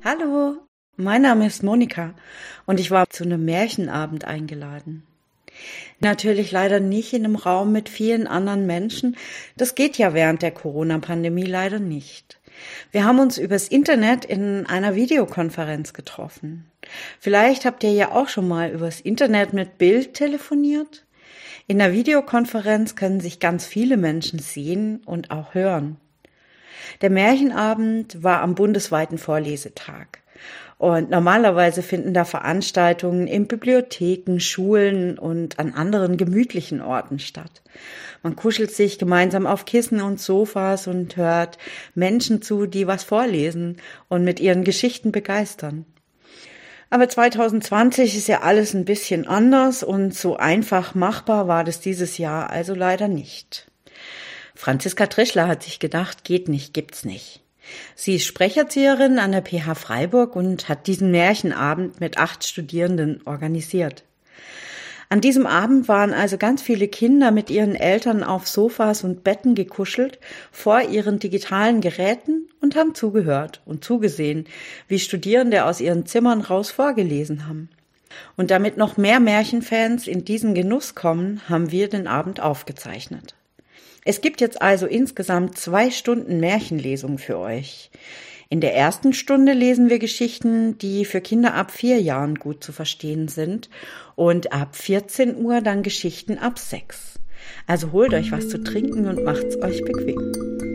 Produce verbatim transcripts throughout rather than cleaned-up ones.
Hallo, mein Name ist Monika und ich war zu einem Märchenabend eingeladen. Natürlich leider nicht in einem Raum mit vielen anderen Menschen. Das geht ja während der Corona-Pandemie leider nicht. Wir haben uns übers Internet in einer Videokonferenz getroffen. Vielleicht habt ihr ja auch schon mal übers Internet mit Bild telefoniert. In der Videokonferenz können sich ganz viele Menschen sehen und auch hören. Der Märchenabend war am bundesweiten Vorlesetag. Und normalerweise finden da Veranstaltungen in Bibliotheken, Schulen und an anderen gemütlichen Orten statt. Man kuschelt sich gemeinsam auf Kissen und Sofas und hört Menschen zu, die was vorlesen und mit ihren Geschichten begeistern. Aber zwanzig zwanzig ist ja alles ein bisschen anders und so einfach machbar war das dieses Jahr also leider nicht. Franziska Trischler hat sich gedacht, geht nicht, gibt's nicht. Sie ist Sprecherzieherin an der P H Freiburg und hat diesen Märchenabend mit acht Studierenden organisiert. An diesem Abend waren also ganz viele Kinder mit ihren Eltern auf Sofas und Betten gekuschelt vor ihren digitalen Geräten und haben zugehört und zugesehen, wie Studierende aus ihren Zimmern raus vorgelesen haben. Und damit noch mehr Märchenfans in diesen Genuss kommen, haben wir den Abend aufgezeichnet. Es gibt jetzt also insgesamt zwei Stunden Märchenlesung für euch. In der ersten Stunde lesen wir Geschichten, die für Kinder ab vier Jahren gut zu verstehen sind und ab vierzehn Uhr dann Geschichten ab sechs. Also holt euch was zu trinken und macht's euch bequem.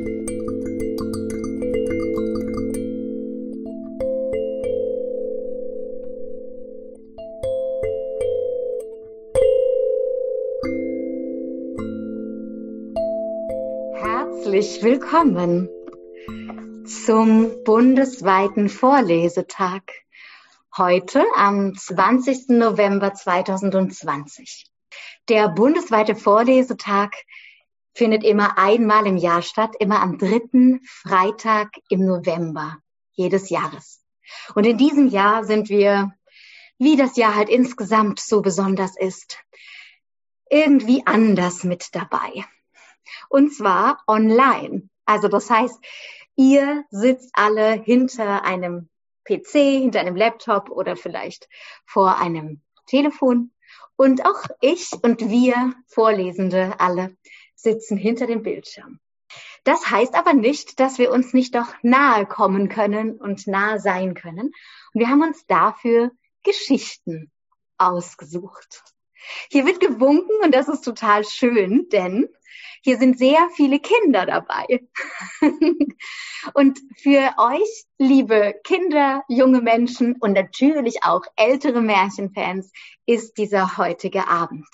Herzlich willkommen zum bundesweiten Vorlesetag. Heute am zwanzigsten November zweitausendzwanzig. Der bundesweite Vorlesetag findet immer einmal im Jahr statt, immer am dritten Freitag im November jedes Jahres. Und in diesem Jahr sind wir, wie das Jahr halt insgesamt so besonders ist, irgendwie anders mit dabei. Und zwar online. Also das heißt, ihr sitzt alle hinter einem P C, hinter einem Laptop oder vielleicht vor einem Telefon. Und auch ich und wir Vorlesende alle sitzen hinter dem Bildschirm. Das heißt aber nicht, dass wir uns nicht doch nahe kommen können und nahe sein können. Und wir haben uns dafür Geschichten ausgesucht. Hier wird gewunken und das ist total schön, denn hier sind sehr viele Kinder dabei. Und für euch, liebe Kinder, junge Menschen und natürlich auch ältere Märchenfans, ist dieser heutige Abend.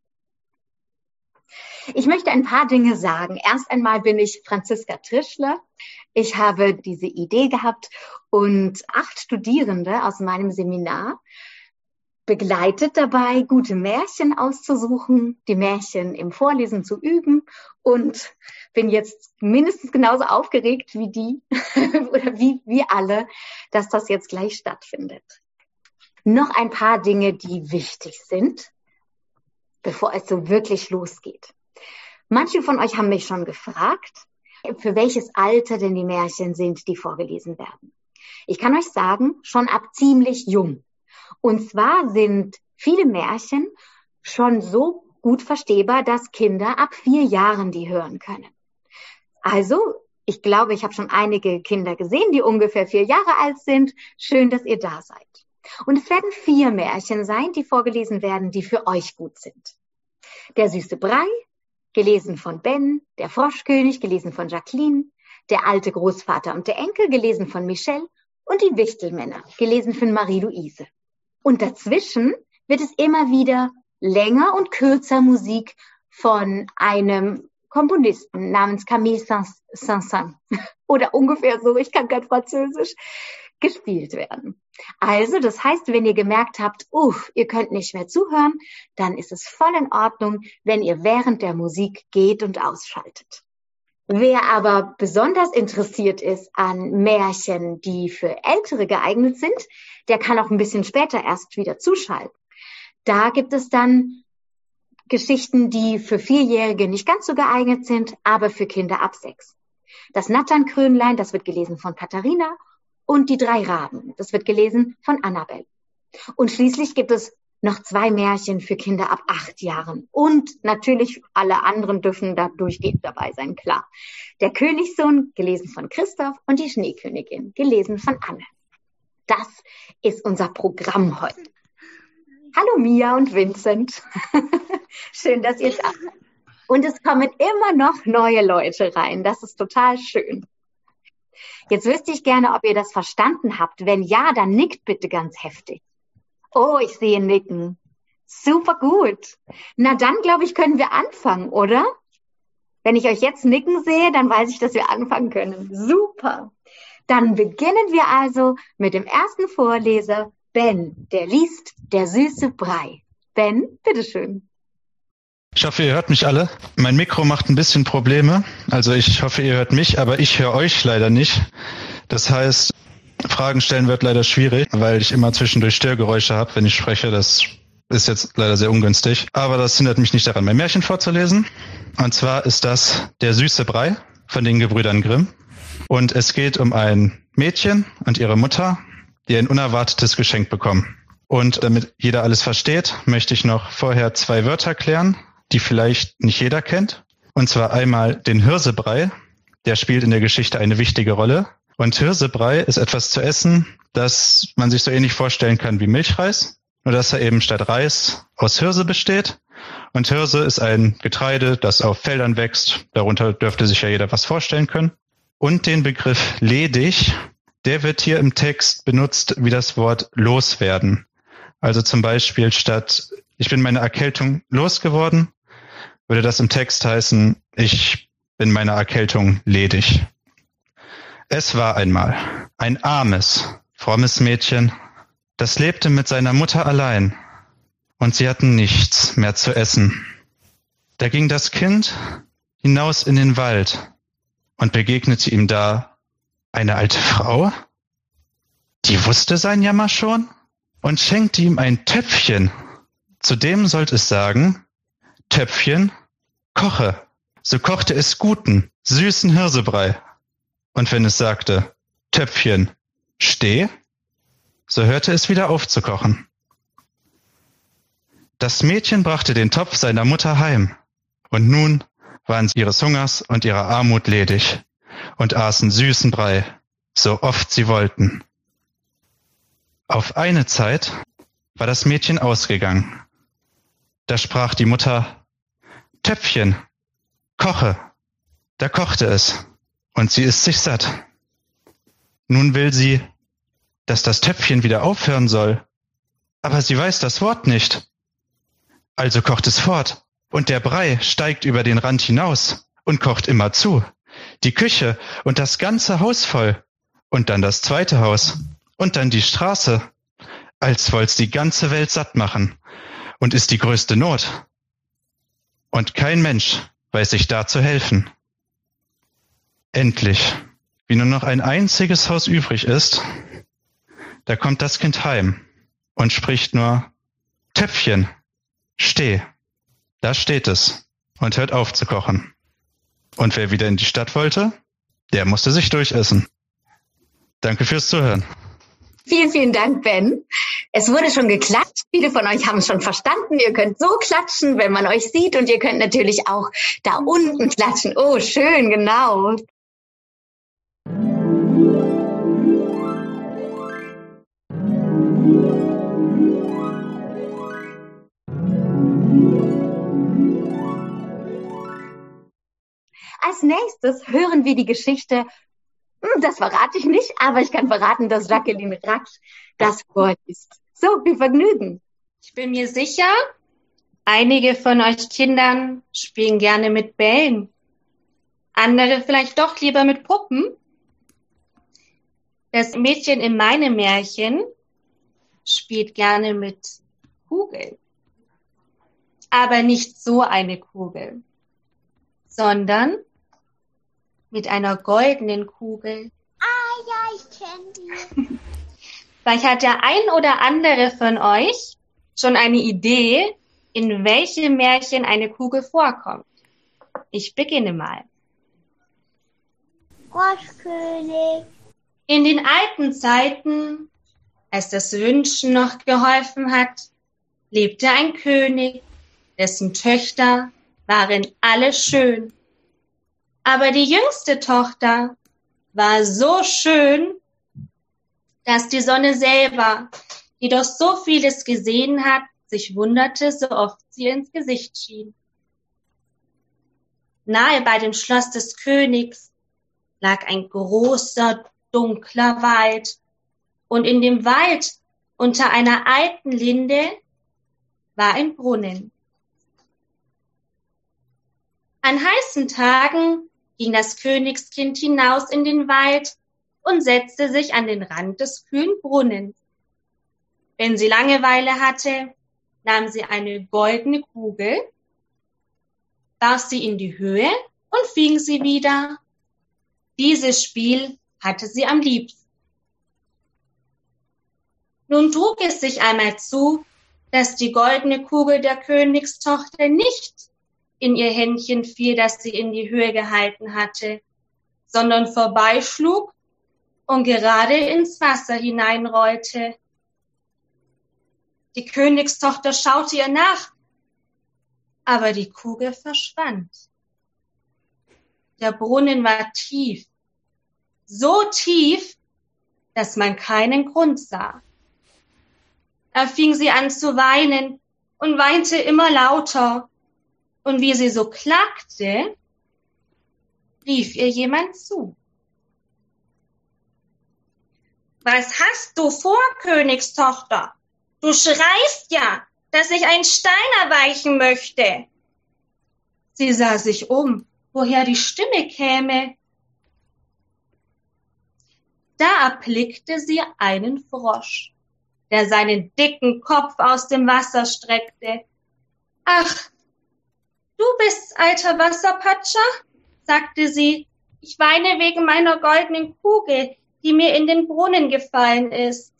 Ich möchte ein paar Dinge sagen. Erst einmal bin ich Franziska Trischler. Ich habe diese Idee gehabt und acht Studierende aus meinem Seminar begleitet dabei, gute Märchen auszusuchen, die Märchen im Vorlesen zu üben und bin jetzt mindestens genauso aufgeregt wie die oder wie wir alle, dass das jetzt gleich stattfindet. Noch ein paar Dinge, die wichtig sind, bevor es so wirklich losgeht. Manche von euch haben mich schon gefragt, für welches Alter denn die Märchen sind, die vorgelesen werden. Ich kann euch sagen, schon ab ziemlich jung. Und zwar sind viele Märchen schon so gut verstehbar, dass Kinder ab vier Jahren die hören können. Also, ich glaube, ich habe schon einige Kinder gesehen, die ungefähr vier Jahre alt sind. Schön, dass ihr da seid. Und es werden vier Märchen sein, die vorgelesen werden, die für euch gut sind. Der süße Brei, gelesen von Ben, der Froschkönig, gelesen von Jacqueline, der alte Großvater und der Enkel, gelesen von Michel und die Wichtelmänner, gelesen von Marie-Louise. Und dazwischen wird es immer wieder länger und kürzer Musik von einem Komponisten namens Camille Saint-Saëns oder ungefähr so, ich kann kein Französisch, gespielt werden. Also, das heißt, wenn ihr gemerkt habt, uff, ihr könnt nicht mehr zuhören, dann ist es voll in Ordnung, wenn ihr während der Musik geht und ausschaltet. Wer aber besonders interessiert ist an Märchen, die für Ältere geeignet sind, der kann auch ein bisschen später erst wieder zuschalten. Da gibt es dann Geschichten, die für Vierjährige nicht ganz so geeignet sind, aber für Kinder ab sechs. Das Natternkrönlein, das wird gelesen von Katharina und die drei Raben. Das wird gelesen von Annabel. Und schließlich gibt es noch zwei Märchen für Kinder ab acht Jahren. Und natürlich alle anderen dürfen da durchgehend dabei sein, klar. Der Königssohn, gelesen von Christoph, und die Schneekönigin, gelesen von Anne. Das ist unser Programm heute. Hallo Mia und Vincent. Schön, dass ihr da seid. Und es kommen immer noch neue Leute rein. Das ist total schön. Jetzt wüsste ich gerne, ob ihr das verstanden habt. Wenn ja, dann nickt bitte ganz heftig. Oh, ich sehe Nicken. Super gut. Na dann, glaube ich, können wir anfangen, oder? Wenn ich euch jetzt nicken sehe, dann weiß ich, dass wir anfangen können. Super. Dann beginnen wir also mit dem ersten Vorleser, Ben, der liest Der süße Brei. Ben, bitteschön. Ich hoffe, ihr hört mich alle. Mein Mikro macht ein bisschen Probleme. Also ich hoffe, ihr hört mich, aber ich höre euch leider nicht. Das heißt, Fragen stellen wird leider schwierig, weil ich immer zwischendurch Störgeräusche habe, wenn ich spreche. Das ist jetzt leider sehr ungünstig. Aber das hindert mich nicht daran, mein Märchen vorzulesen. Und zwar ist das Der süße Brei von den Gebrüdern Grimm. Und es geht um ein Mädchen und ihre Mutter, die ein unerwartetes Geschenk bekommen. Und damit jeder alles versteht, möchte ich noch vorher zwei Wörter klären, die vielleicht nicht jeder kennt. Und zwar einmal den Hirsebrei. Der spielt in der Geschichte eine wichtige Rolle. Und Hirsebrei ist etwas zu essen, das man sich so ähnlich vorstellen kann wie Milchreis, nur dass er eben statt Reis aus Hirse besteht. Und Hirse ist ein Getreide, das auf Feldern wächst. Darunter dürfte sich ja jeder was vorstellen können. Und den Begriff ledig, der wird hier im Text benutzt wie das Wort loswerden. Also zum Beispiel statt ich bin meine Erkältung losgeworden, würde das im Text heißen, ich bin meiner Erkältung ledig. Es war einmal ein armes, frommes Mädchen, das lebte mit seiner Mutter allein, und sie hatten nichts mehr zu essen. Da ging das Kind hinaus in den Wald und begegnete ihm da eine alte Frau, die wusste sein Jammer schon und schenkte ihm ein Töpfchen. Zudem sollte es sagen, Töpfchen, koche. So kochte es guten, süßen Hirsebrei. Und wenn es sagte, Töpfchen, steh, so hörte es wieder auf zu kochen. Das Mädchen brachte den Topf seiner Mutter heim, und nun waren sie ihres Hungers und ihrer Armut ledig und aßen süßen Brei, so oft sie wollten. Auf eine Zeit war das Mädchen ausgegangen. Da sprach die Mutter, Töpfchen, koche. Da kochte es, und sie isst sich satt. Nun will sie, dass das Töpfchen wieder aufhören soll, aber sie weiß das Wort nicht. Also kocht es fort, und der Brei steigt über den Rand hinaus und kocht immer zu. Die Küche und das ganze Haus voll, und dann das zweite Haus, und dann die Straße, als wollt's die ganze Welt satt machen, und ist die größte Not. Und kein Mensch weiß sich da zu helfen. Endlich, wie nur noch ein einziges Haus übrig ist, da kommt das Kind heim und spricht nur, Töpfchen, steh. Da steht es und hört auf zu kochen. Und wer wieder in die Stadt wollte, der musste sich durchessen. Danke fürs Zuhören. Vielen, vielen Dank, Ben. Es wurde schon geklatscht. Viele von euch haben es schon verstanden. Ihr könnt so klatschen, wenn man euch sieht. Und ihr könnt natürlich auch da unten klatschen. Oh, schön, genau. Als nächstes hören wir die Geschichte, das verrate ich nicht, aber ich kann verraten, dass Jacqueline Ratsch das vorliest. So, viel Vergnügen. Ich bin mir sicher, einige von euch Kindern spielen gerne mit Bällen. Andere vielleicht doch lieber mit Puppen. Das Mädchen in meinem Märchen spielt gerne mit Kugeln. Aber nicht so eine Kugel, sondern mit einer goldenen Kugel. Ah ja, ich kenne die. Vielleicht hat der ein oder andere von euch schon eine Idee, in welchem Märchen eine Kugel vorkommt. Ich beginne mal. Froschkönig. In den alten Zeiten, als das Wünschen noch geholfen hat, lebte ein König, dessen Töchter waren alle schön. Aber die jüngste Tochter war so schön, dass die Sonne selber, die doch so vieles gesehen hat, sich wunderte, so oft sie ins Gesicht schien. Nahe bei dem Schloss des Königs lag ein großer, dunkler Wald, und in dem Wald unter einer alten Linde war ein Brunnen. An heißen Tagen ging das Königskind hinaus in den Wald und setzte sich an den Rand des kühlen Brunnens. Wenn sie Langeweile hatte, nahm sie eine goldene Kugel, warf sie in die Höhe und fing sie wieder. Dieses Spiel hatte sie am liebsten. Nun trug es sich einmal zu, dass die goldene Kugel der Königstochter nicht in ihr Händchen fiel, das sie in die Höhe gehalten hatte, sondern vorbeischlug und gerade ins Wasser hineinrollte. Die Königstochter schaute ihr nach, aber die Kugel verschwand. Der Brunnen war tief, so tief, dass man keinen Grund sah. Da fing sie an zu weinen und weinte immer lauter. Und wie sie so klagte, rief ihr jemand zu. Was hast du vor, Königstochter? Du schreist ja, dass ich einen Stein erweichen möchte. Sie sah sich um, woher die Stimme käme. Da erblickte sie einen Frosch, der seinen dicken Kopf aus dem Wasser streckte. Ach, du bist's, alter Wasserpatscher, sagte sie. Ich weine wegen meiner goldenen Kugel, die mir in den Brunnen gefallen ist.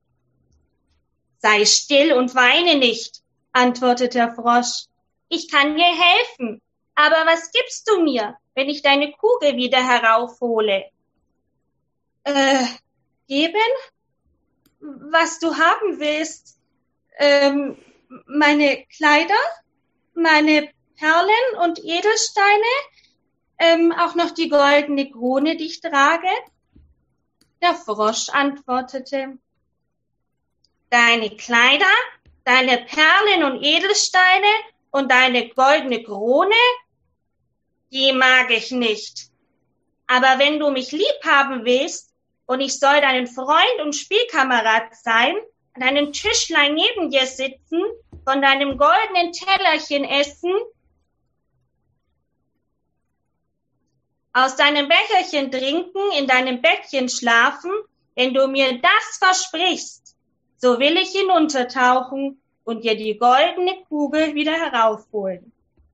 Sei still und weine nicht, antwortete der Frosch. Ich kann dir helfen, aber was gibst du mir, wenn ich deine Kugel wieder heraufhole? Äh, geben? Was du haben willst? Ähm, meine Kleider? Meine Perlen und Edelsteine? Ähm, auch noch die goldene Krone, die ich trage? Der Frosch antwortete, deine Kleider, deine Perlen und Edelsteine und deine goldene Krone, die mag ich nicht. Aber wenn du mich lieb haben willst und ich soll dein Freund und Spielkamerad sein, an einem Tischlein neben dir sitzen, von deinem goldenen Tellerchen essen, aus deinem Becherchen trinken, in deinem Bettchen schlafen, wenn du mir das versprichst, so will ich hinuntertauchen und dir die goldene Kugel wieder heraufholen.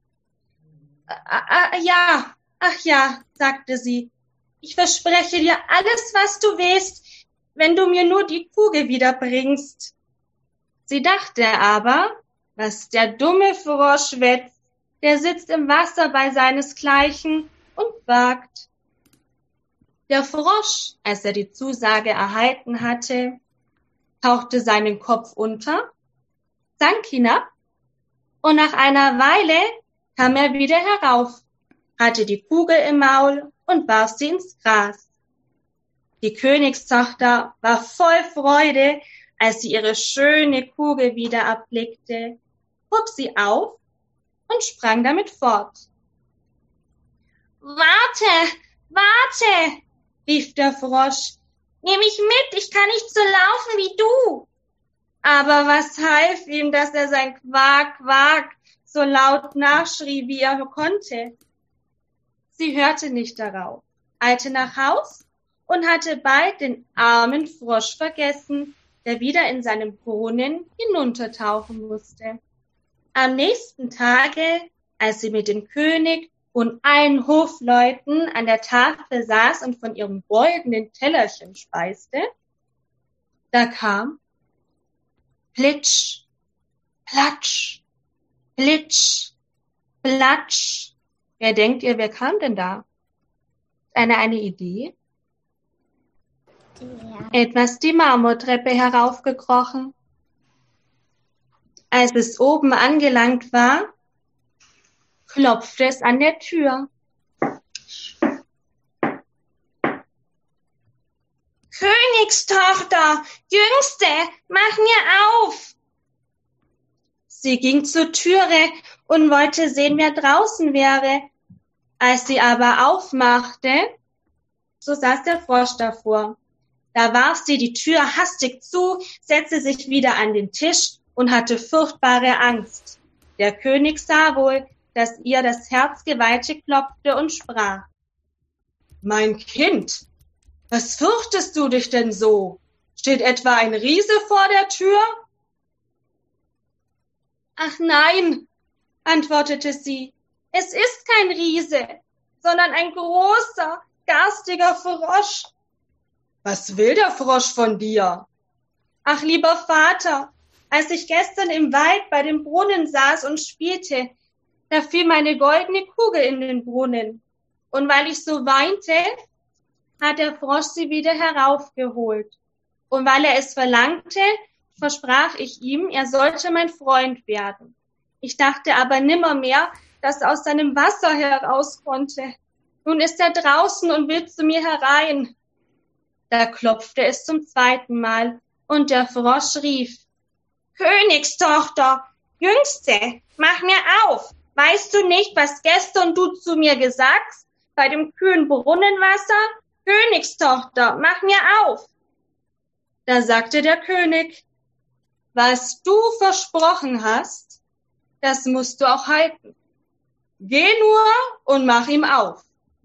Ah, ja, ach ja, sagte sie, ich verspreche dir alles, was du willst, wenn du mir nur die Kugel wiederbringst. Sie dachte aber, was der dumme Frosch schwätzt, der sitzt im Wasser bei seinesgleichen und wagt. Der Frosch, als er die Zusage erhalten hatte, tauchte seinen Kopf unter, sank hinab und nach einer Weile kam er wieder herauf, hatte die Kugel im Maul und warf sie ins Gras. Die Königstochter war voll Freude, als sie ihre schöne Kugel wieder erblickte, hob sie auf und sprang damit fort. Warte, warte, rief der Frosch, nimm mich mit, ich kann nicht so laufen wie du. Aber was half ihm, dass er sein Quak, Quak so laut nachschrie, wie er konnte? Sie hörte nicht darauf, eilte nach Haus und hatte bald den armen Frosch vergessen, der wieder in seinem Brunnen hinuntertauchen musste. Am nächsten Tage, als sie mit dem König und allen Hofleuten an der Tafel saß und von ihrem goldenen Tellerchen speiste, da kam Plitsch, Platsch, Plitsch, Platsch. Wer denkt ihr, wer kam denn da? Eine, eine Idee? der. etwas die Marmortreppe heraufgekrochen. Als es oben angelangt war, klopfte es an der Tür. Königstochter, Jüngste, mach mir auf! Sie ging zur Türe und wollte sehen, wer draußen wäre. Als sie aber aufmachte, so saß der Frosch davor. Da warf sie die Tür hastig zu, setzte sich wieder an den Tisch und hatte furchtbare Angst. Der König sah wohl, dass ihr das Herz gewaltig klopfte und sprach: Mein Kind, was fürchtest du dich denn so? Steht etwa ein Riese vor der Tür? Ach nein, antwortete sie, es ist kein Riese, sondern ein großer, garstiger Frosch. Was will der Frosch von dir? Ach, lieber Vater, als ich gestern im Wald bei dem Brunnen saß und spielte, da fiel meine goldene Kugel in den Brunnen. Und weil ich so weinte, hat der Frosch sie wieder heraufgeholt. Und weil er es verlangte, versprach ich ihm, er sollte mein Freund werden. Ich dachte aber nimmermehr, dass er aus seinem Wasser heraus konnte. Nun ist er draußen und will zu mir herein. Da klopfte es zum zweiten Mal, und der Frosch rief: Königstochter, Jüngste, mach mir auf! Weißt du nicht, was gestern du zu mir gesagt bei dem kühlen Brunnenwasser? Königstochter, mach mir auf! Da sagte der König: Was du versprochen hast, das musst du auch halten. Geh nur und mach ihm auf.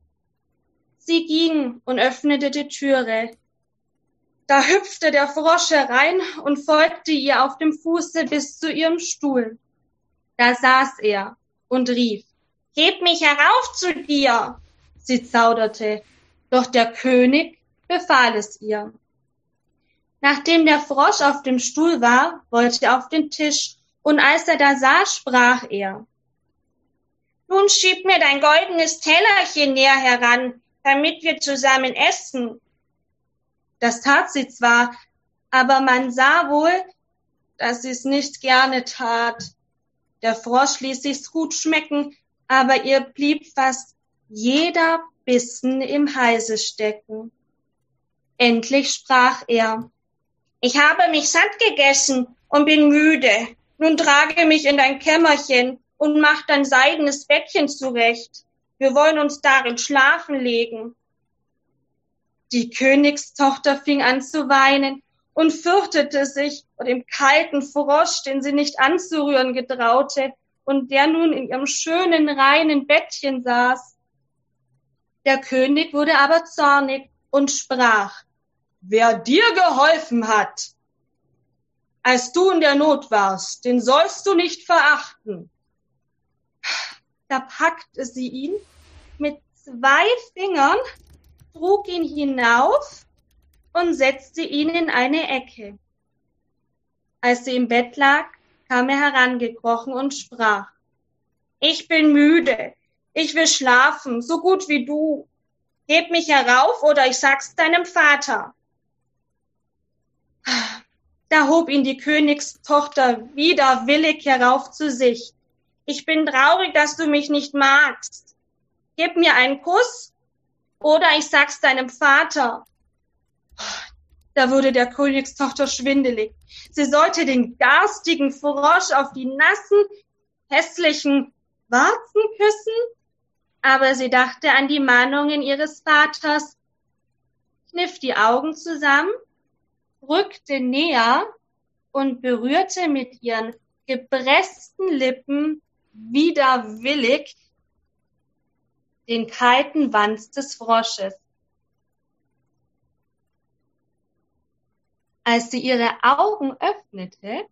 Sie ging und öffnete die Türe. Da hüpfte der Frosch herein und folgte ihr auf dem Fuße bis zu ihrem Stuhl. Da saß er und rief: Heb mich herauf zu dir! Sie zauderte, doch der König befahl es ihr. Nachdem der Frosch auf dem Stuhl war, wollte er auf den Tisch, und als er da saß, sprach er: Nun schieb mir dein goldenes Tellerchen näher heran, damit wir zusammen essen. Das tat sie zwar, aber man sah wohl, dass sie es nicht gerne tat. Der Frosch ließ sich's gut schmecken, aber ihr blieb fast jeder Bissen im Halse stecken. Endlich sprach er: Ich habe mich satt gegessen und bin müde. Nun trage mich in dein Kämmerchen und mach dein seidenes Bettchen zurecht. Wir wollen uns darin schlafen legen. Die Königstochter fing an zu weinen und fürchtete sich vor dem kalten Frosch, den sie nicht anzurühren getraute und der nun in ihrem schönen, reinen Bettchen saß. Der König wurde aber zornig und sprach: Wer dir geholfen hat, als du in der Not warst, den sollst du nicht verachten. Da packte sie ihn mit zwei Fingern, trug ihn hinauf und setzte ihn in eine Ecke. Als sie im Bett lag, kam er herangekrochen und sprach: Ich bin müde, ich will schlafen, so gut wie du. Heb mich herauf, oder ich sag's deinem Vater. Da hob ihn die Königstochter widerwillig herauf zu sich. Ich bin traurig, dass du mich nicht magst. Gib mir einen Kuss, oder ich sag's deinem Vater. Da wurde der Königstochter schwindelig. Sie sollte den garstigen Frosch auf die nassen, hässlichen Warzen küssen, aber sie dachte an die Mahnungen ihres Vaters, kniff die Augen zusammen, rückte näher und berührte mit ihren gepressten Lippen widerwillig den kalten Wanst des Frosches. Als sie ihre Augen öffnete,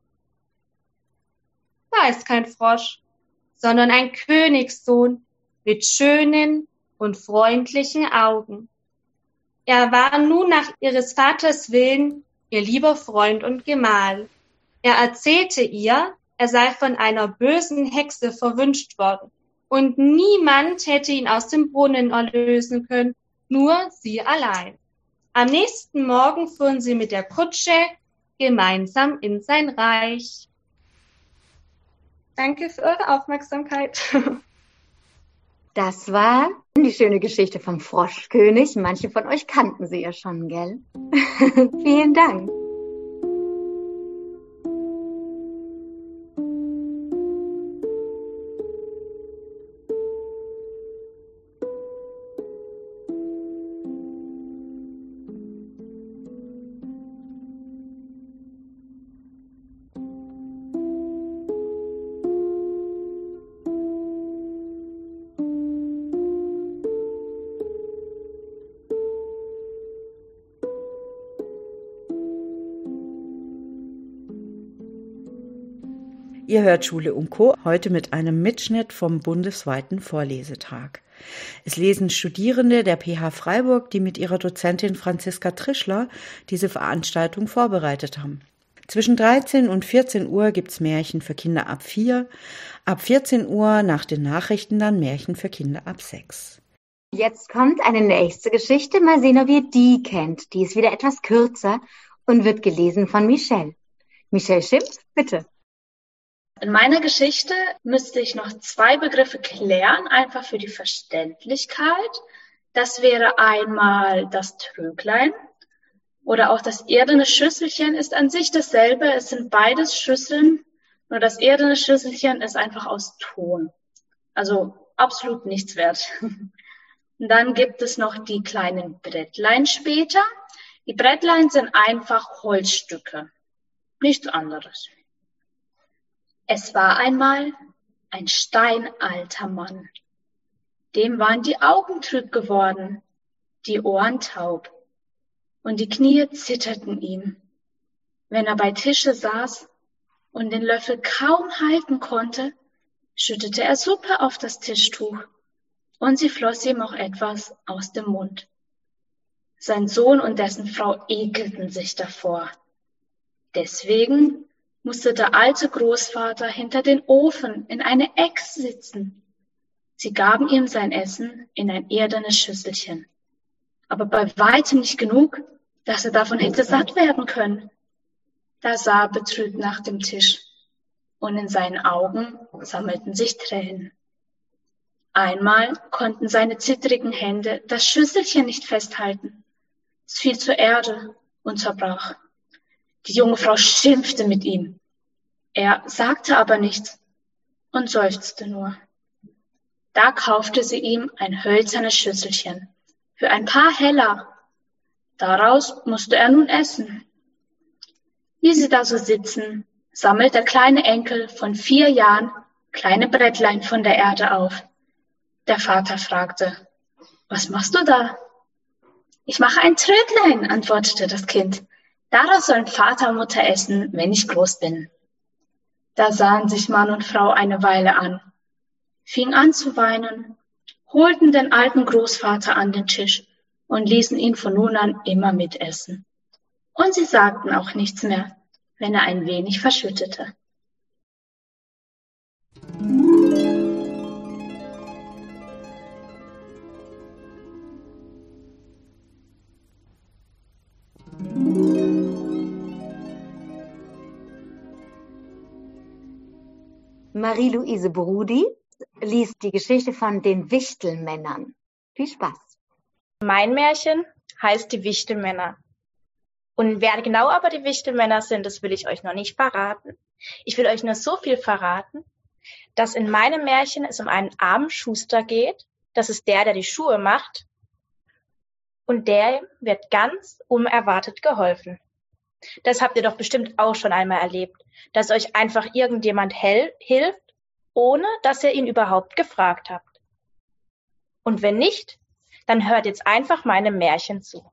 war es kein Frosch, sondern ein Königssohn mit schönen und freundlichen Augen. Er war nun nach ihres Vaters Willen ihr lieber Freund und Gemahl. Er erzählte ihr, er sei von einer bösen Hexe verwünscht worden und niemand hätte ihn aus dem Brunnen erlösen können, nur sie allein. Am nächsten Morgen fuhren sie mit der Kutsche gemeinsam in sein Reich. Danke für eure Aufmerksamkeit. Das war die schöne Geschichte vom Froschkönig. Manche von euch kannten sie ja schon, gell? Vielen Dank. Ihr hört Schule und Co. heute mit einem Mitschnitt vom bundesweiten Vorlesetag. Es lesen Studierende der P H Freiburg, die mit ihrer Dozentin Franziska Trischler diese Veranstaltung vorbereitet haben. Zwischen dreizehn und vierzehn Uhr gibt's Märchen für Kinder ab vier, ab vierzehn Uhr nach den Nachrichten dann Märchen für Kinder ab sechs. Jetzt kommt eine nächste Geschichte. Mal sehen, ob ihr die kennt. Die ist wieder etwas kürzer und wird gelesen von Michelle. Michelle Schimpf, bitte. In meiner Geschichte müsste ich noch zwei Begriffe klären, einfach für die Verständlichkeit. Das wäre einmal das Tröglein oder auch das erdene Schüsselchen ist an sich dasselbe. Es sind beides Schüsseln, nur das erdene Schüsselchen ist einfach aus Ton. Also absolut nichts wert. Und dann gibt es noch die kleinen Brettlein später. Die Brettlein sind einfach Holzstücke, nichts anderes. Es war einmal ein steinalter Mann. Dem waren die Augen trüb geworden, die Ohren taub und die Knie zitterten ihm. Wenn er bei Tische saß und den Löffel kaum halten konnte, schüttete er Suppe auf das Tischtuch und sie floss ihm auch etwas aus dem Mund. Sein Sohn und dessen Frau ekelten sich davor. Deswegen musste der alte Großvater hinter den Ofen in eine Ex sitzen. Sie gaben ihm sein Essen in ein erdenes Schüsselchen, aber bei weitem nicht genug, dass er davon hätte satt werden können. Da sah er betrübt nach dem Tisch und in seinen Augen sammelten sich Tränen. Einmal konnten seine zittrigen Hände das Schüsselchen nicht festhalten. Es fiel zur Erde und zerbrach. Die junge Frau schimpfte mit ihm. Er sagte aber nichts und seufzte nur. Da kaufte sie ihm ein hölzernes Schüsselchen für ein paar Heller. Daraus musste er nun essen. Wie sie da so sitzen, sammelt der kleine Enkel von vier Jahren kleine Brettlein von der Erde auf. Der Vater fragte, was machst du da? Ich mache ein Tröglein, antwortete das Kind. Daraus sollen Vater und Mutter essen, wenn ich groß bin. Da sahen sich Mann und Frau eine Weile an, fingen an zu weinen, holten den alten Großvater an den Tisch und ließen ihn von nun an immer mitessen. Und sie sagten auch nichts mehr, wenn er ein wenig verschüttete. Marie-Louise Brudi liest die Geschichte von den Wichtelmännern. Viel Spaß. Mein Märchen heißt die Wichtelmänner. Und wer genau aber die Wichtelmänner sind, das will ich euch noch nicht verraten. Ich will euch nur so viel verraten, dass in meinem Märchen es um einen armen Schuster geht. Das ist der, der die Schuhe macht. Und der wird ganz unerwartet geholfen. Das habt ihr doch bestimmt auch schon einmal erlebt, dass euch einfach irgendjemand hel- hilft, ohne dass ihr ihn überhaupt gefragt habt. Und wenn nicht, dann hört jetzt einfach meinem Märchen zu.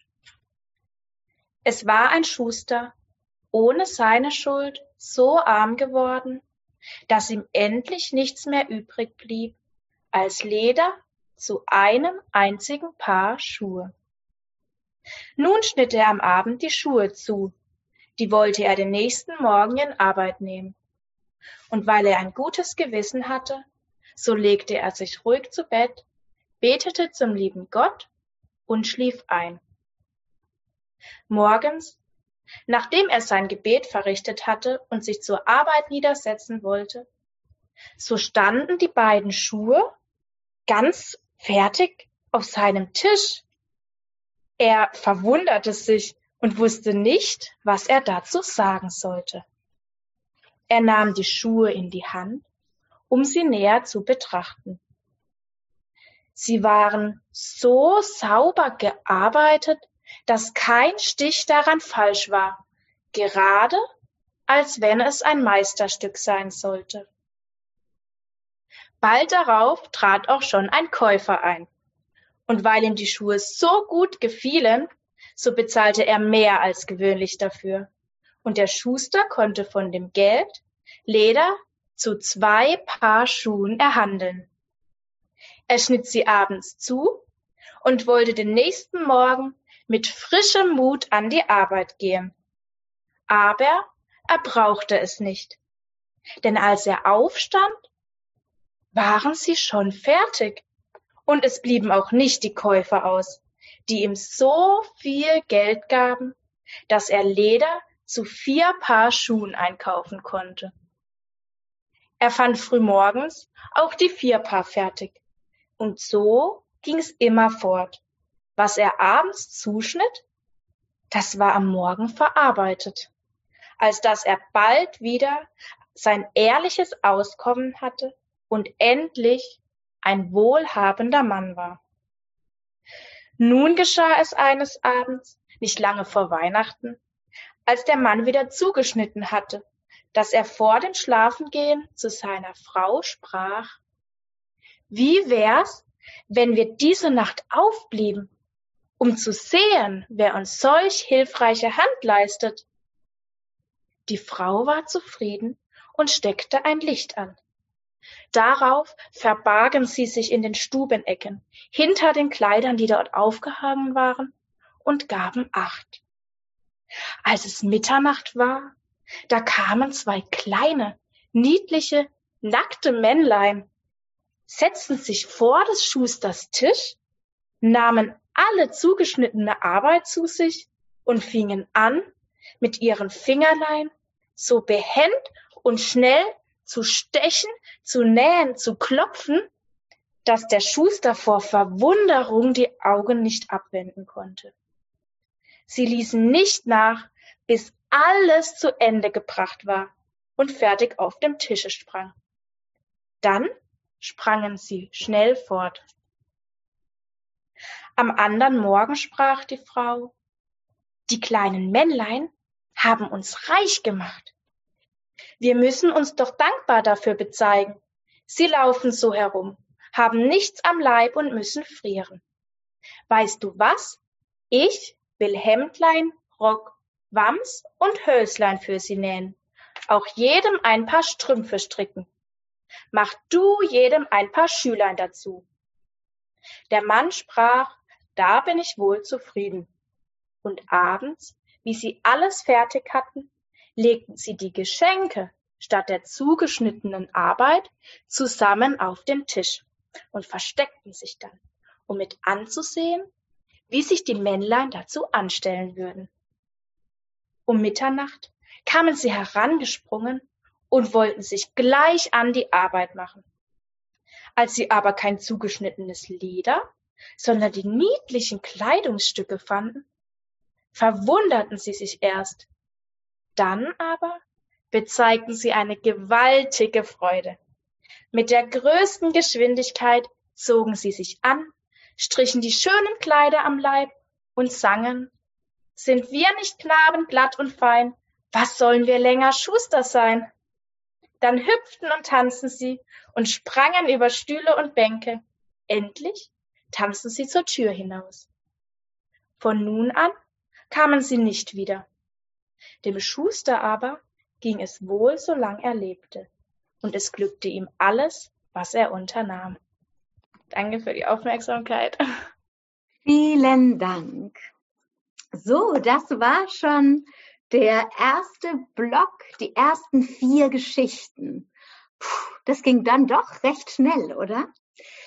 Es war ein Schuster, ohne seine Schuld so arm geworden, dass ihm endlich nichts mehr übrig blieb als Leder zu einem einzigen Paar Schuhe. Nun schnitt er am Abend die Schuhe zu, die wollte er den nächsten Morgen in Arbeit nehmen. Und weil er ein gutes Gewissen hatte, so legte er sich ruhig zu Bett, betete zum lieben Gott und schlief ein. Morgens, nachdem er sein Gebet verrichtet hatte und sich zur Arbeit niedersetzen wollte, so standen die beiden Schuhe ganz fertig auf seinem Tisch. Er verwunderte sich und wusste nicht, was er dazu sagen sollte. Er nahm die Schuhe in die Hand, um sie näher zu betrachten. Sie waren so sauber gearbeitet, dass kein Stich daran falsch war, gerade als wenn es ein Meisterstück sein sollte. Bald darauf trat auch schon ein Käufer ein, und weil ihm die Schuhe so gut gefielen, so bezahlte er mehr als gewöhnlich dafür, und der Schuster konnte von dem Geld Leder zu zwei Paar Schuhen erhandeln. Er schnitt sie abends zu und wollte den nächsten Morgen mit frischem Mut an die Arbeit gehen. Aber er brauchte es nicht, denn als er aufstand, waren sie schon fertig, und es blieben auch nicht die Käufer aus, die ihm so viel Geld gaben, dass er Leder zu vier Paar Schuhen einkaufen konnte. Er fand frühmorgens auch die vier Paar fertig, und so ging's immer fort. Was er abends zuschnitt, das war am Morgen verarbeitet, als dass er bald wieder sein ehrliches Auskommen hatte und endlich ein wohlhabender Mann war. Nun geschah es eines Abends, nicht lange vor Weihnachten, als der Mann wieder zugeschnitten hatte, dass er vor dem Schlafengehen zu seiner Frau sprach: Wie wär's, wenn wir diese Nacht aufblieben, um zu sehen, wer uns solch hilfreiche Hand leistet? Die Frau war zufrieden und steckte ein Licht an. Darauf verbargen sie sich in den Stubenecken, hinter den Kleidern, die dort aufgehangen waren, und gaben Acht. Als es Mitternacht war, da kamen zwei kleine, niedliche, nackte Männlein, setzten sich vor des Schusters Tisch, nahmen alle zugeschnittene Arbeit zu sich und fingen an, mit ihren Fingerlein so behend und schnell zu stechen, zu nähen, zu klopfen, dass der Schuster vor Verwunderung die Augen nicht abwenden konnte. Sie ließen nicht nach, bis alles zu Ende gebracht war und fertig auf dem Tische sprang. Dann sprangen sie schnell fort. Am andern Morgen sprach die Frau: Die kleinen Männlein haben uns reich gemacht. Wir müssen uns doch dankbar dafür bezeigen. Sie laufen so herum, haben nichts am Leib und müssen frieren. Weißt du was? Ich will Hemdlein, Rock, Wams und Höslein für sie nähen, auch jedem ein paar Strümpfe stricken. Mach du jedem ein paar Schülein dazu. Der Mann sprach: Da bin ich wohl zufrieden. Und abends, wie sie alles fertig hatten, legten sie die Geschenke statt der zugeschnittenen Arbeit zusammen auf den Tisch und versteckten sich dann, um mit anzusehen, wie sich die Männlein dazu anstellen würden. Um Mitternacht kamen sie herangesprungen und wollten sich gleich an die Arbeit machen. Als sie aber kein zugeschnittenes Leder, sondern die niedlichen Kleidungsstücke fanden, verwunderten sie sich erst. Dann aber bezeigten sie eine gewaltige Freude. Mit der größten Geschwindigkeit zogen sie sich an, strichen die schönen Kleider am Leib und sangen: Sind wir nicht Knaben glatt und fein, was sollen wir länger Schuster sein? Dann hüpften und tanzten sie und sprangen über Stühle und Bänke. Endlich tanzten sie zur Tür hinaus. Von nun an kamen sie nicht wieder. Dem Schuster aber ging es wohl, solang er lebte, und es glückte ihm alles, was er unternahm. Danke für die Aufmerksamkeit. Vielen Dank. So, das war schon der erste Block, die ersten vier Geschichten. Puh, das ging dann doch recht schnell, oder?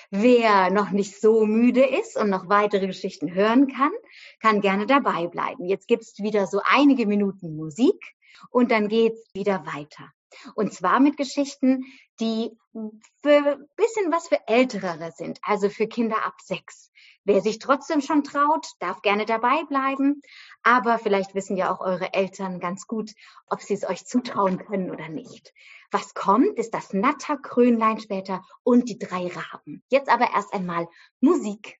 Wer noch nicht so müde ist und noch weitere Geschichten hören kann, kann gerne dabei bleiben. Jetzt gibt's wieder so einige Minuten Musik und dann geht's wieder weiter. Und zwar mit Geschichten, die für ein bisschen was für Ältere sind, also für Kinder ab sechs. Wer sich trotzdem schon traut, darf gerne dabei bleiben. Aber vielleicht wissen ja auch eure Eltern ganz gut, ob sie es euch zutrauen können oder nicht. Was kommt, ist das Natterkrönlein später und die drei Raben. Jetzt aber erst einmal Musik.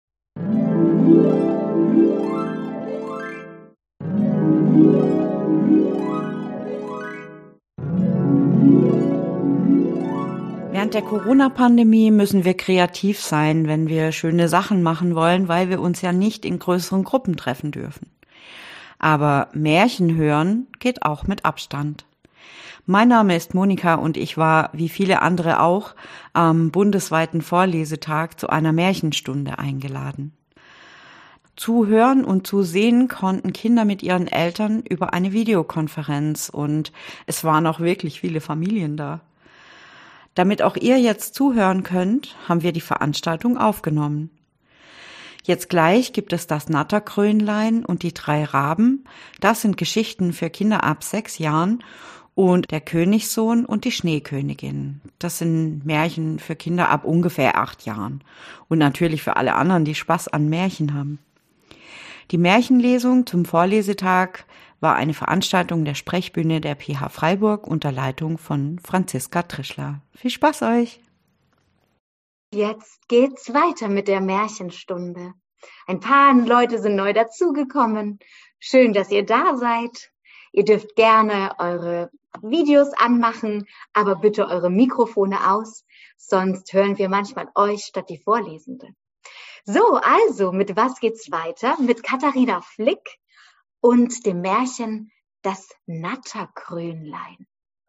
Während der Corona-Pandemie müssen wir kreativ sein, wenn wir schöne Sachen machen wollen, weil wir uns ja nicht in größeren Gruppen treffen dürfen. Aber Märchen hören geht auch mit Abstand. Mein Name ist Monika und ich war, wie viele andere auch, am bundesweiten Vorlesetag zu einer Märchenstunde eingeladen. Zuhören und zusehen konnten Kinder mit ihren Eltern über eine Videokonferenz und es waren auch wirklich viele Familien da. Damit auch ihr jetzt zuhören könnt, haben wir die Veranstaltung aufgenommen. Jetzt gleich gibt es das Natterkrönlein und die drei Raben. Das sind Geschichten für Kinder ab sechs Jahren und der Königssohn und die Schneekönigin. Das sind Märchen für Kinder ab ungefähr acht Jahren und natürlich für alle anderen, die Spaß an Märchen haben. Die Märchenlesung zum Vorlesetag war eine Veranstaltung der Sprechbühne der P H Freiburg unter Leitung von Franziska Trischler. Viel Spaß euch! Jetzt geht's weiter mit der Märchenstunde. Ein paar Leute sind neu dazugekommen. Schön, dass ihr da seid. Ihr dürft gerne eure Videos anmachen, aber bitte eure Mikrofone aus, sonst hören wir manchmal euch statt die Vorlesende. So, also, mit was geht's weiter? Mit Katharina Flick und dem Märchen Das Natterkrönlein.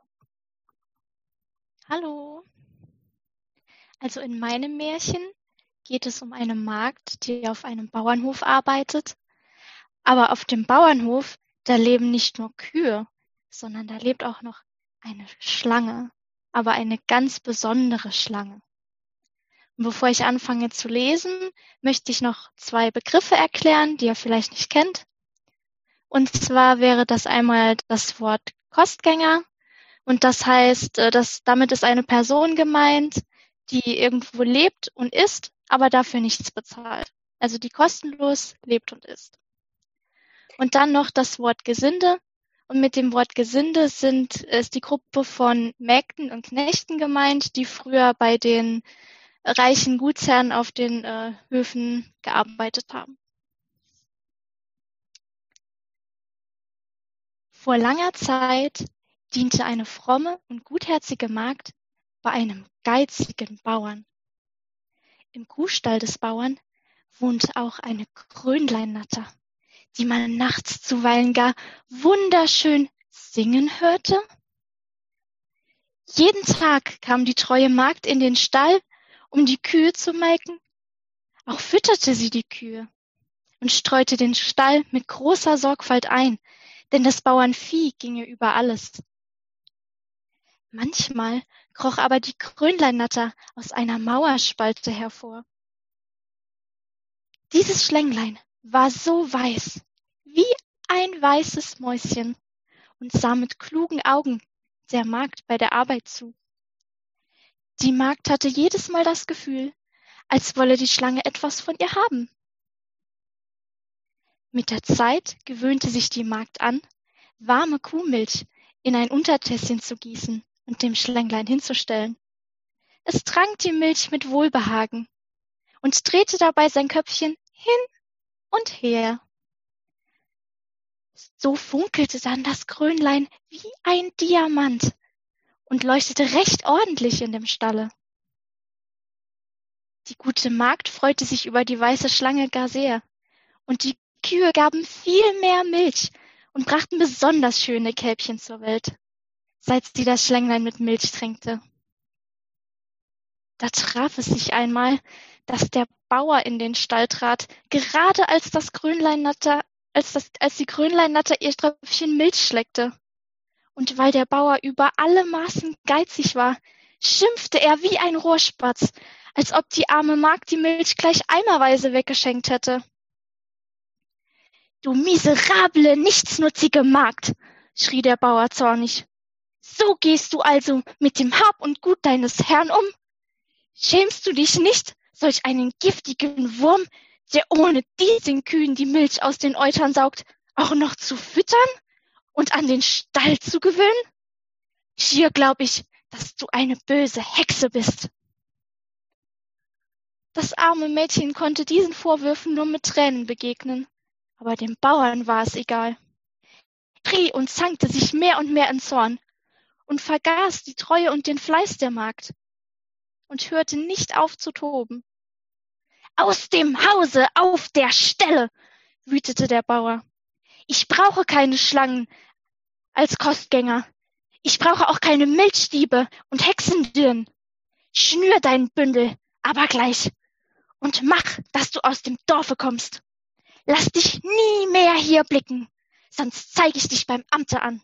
Hallo. Also in meinem Märchen geht es um eine Magd, die auf einem Bauernhof arbeitet. Aber auf dem Bauernhof, da leben nicht nur Kühe, sondern da lebt auch noch eine Schlange, aber eine ganz besondere Schlange. Und bevor ich anfange zu lesen, möchte ich noch zwei Begriffe erklären, die ihr vielleicht nicht kennt. Und zwar wäre das einmal das Wort Kostgänger. Und das heißt, dass damit ist eine Person gemeint, die irgendwo lebt und isst, aber dafür nichts bezahlt. Also die kostenlos lebt und isst. Und dann noch das Wort Gesinde. Und mit dem Wort Gesinde sind, ist die Gruppe von Mägden und Knechten gemeint, die früher bei den reichen Gutsherren auf den äh, Höfen gearbeitet haben. Vor langer Zeit diente eine fromme und gutherzige Magd bei einem geizigen Bauern. Im Kuhstall des Bauern wohnte auch eine Krönleinnatter, die man nachts zuweilen gar wunderschön singen hörte. Jeden Tag kam die treue Magd in den Stall, um die Kühe zu melken. Auch fütterte sie die Kühe und streute den Stall mit großer Sorgfalt ein, denn das Bauernvieh ginge über alles. Manchmal kroch aber die Krönleinnatter aus einer Mauerspalte hervor. Dieses Schlänglein war so weiß, wie ein weißes Mäuschen, und sah mit klugen Augen der Magd bei der Arbeit zu. Die Magd hatte jedes Mal das Gefühl, als wolle die Schlange etwas von ihr haben. Mit der Zeit gewöhnte sich die Magd an, warme Kuhmilch in ein Untertässchen zu gießen und dem Schlänglein hinzustellen. Es trank die Milch mit Wohlbehagen und drehte dabei sein Köpfchen hin und her. So funkelte dann das Krönlein wie ein Diamant und leuchtete recht ordentlich in dem Stalle. Die gute Magd freute sich über die weiße Schlange gar sehr, und die Kühe gaben viel mehr Milch und brachten besonders schöne Kälbchen zur Welt, seit sie das Schlänglein mit Milch tränkte. Da traf es sich einmal, dass der Bauer in den Stall trat, gerade als das Krönleinnatter, als das, als die Krönleinnatter ihr Tröpfchen Milch schleckte. Und weil der Bauer über alle Maßen geizig war, schimpfte er wie ein Rohrspatz als ob die arme Magd die Milch gleich eimerweise weggeschenkt hätte. »Du miserable, nichtsnutzige Magd«, schrie der Bauer zornig. »So gehst du also mit dem Hab und Gut deines Herrn um? Schämst du dich nicht, solch einen giftigen Wurm, der ohne diesen Kühen die Milch aus den Eutern saugt, auch noch zu füttern und an den Stall zu gewöhnen? Schier glaub ich, dass du eine böse Hexe bist.« Das arme Mädchen konnte diesen Vorwürfen nur mit Tränen begegnen, aber dem Bauern war es egal. Er schrie und zankte sich mehr und mehr in Zorn und vergaß die Treue und den Fleiß der Magd und hörte nicht auf zu toben. »Aus dem Hause, auf der Stelle«, wütete der Bauer. »Ich brauche keine Schlangen als Kostgänger. Ich brauche auch keine Milchdiebe und Hexendirnen. Schnür deinen Bündel, aber gleich, und mach, dass du aus dem Dorfe kommst. Lass dich nie mehr hier blicken, sonst zeige ich dich beim Amte an.«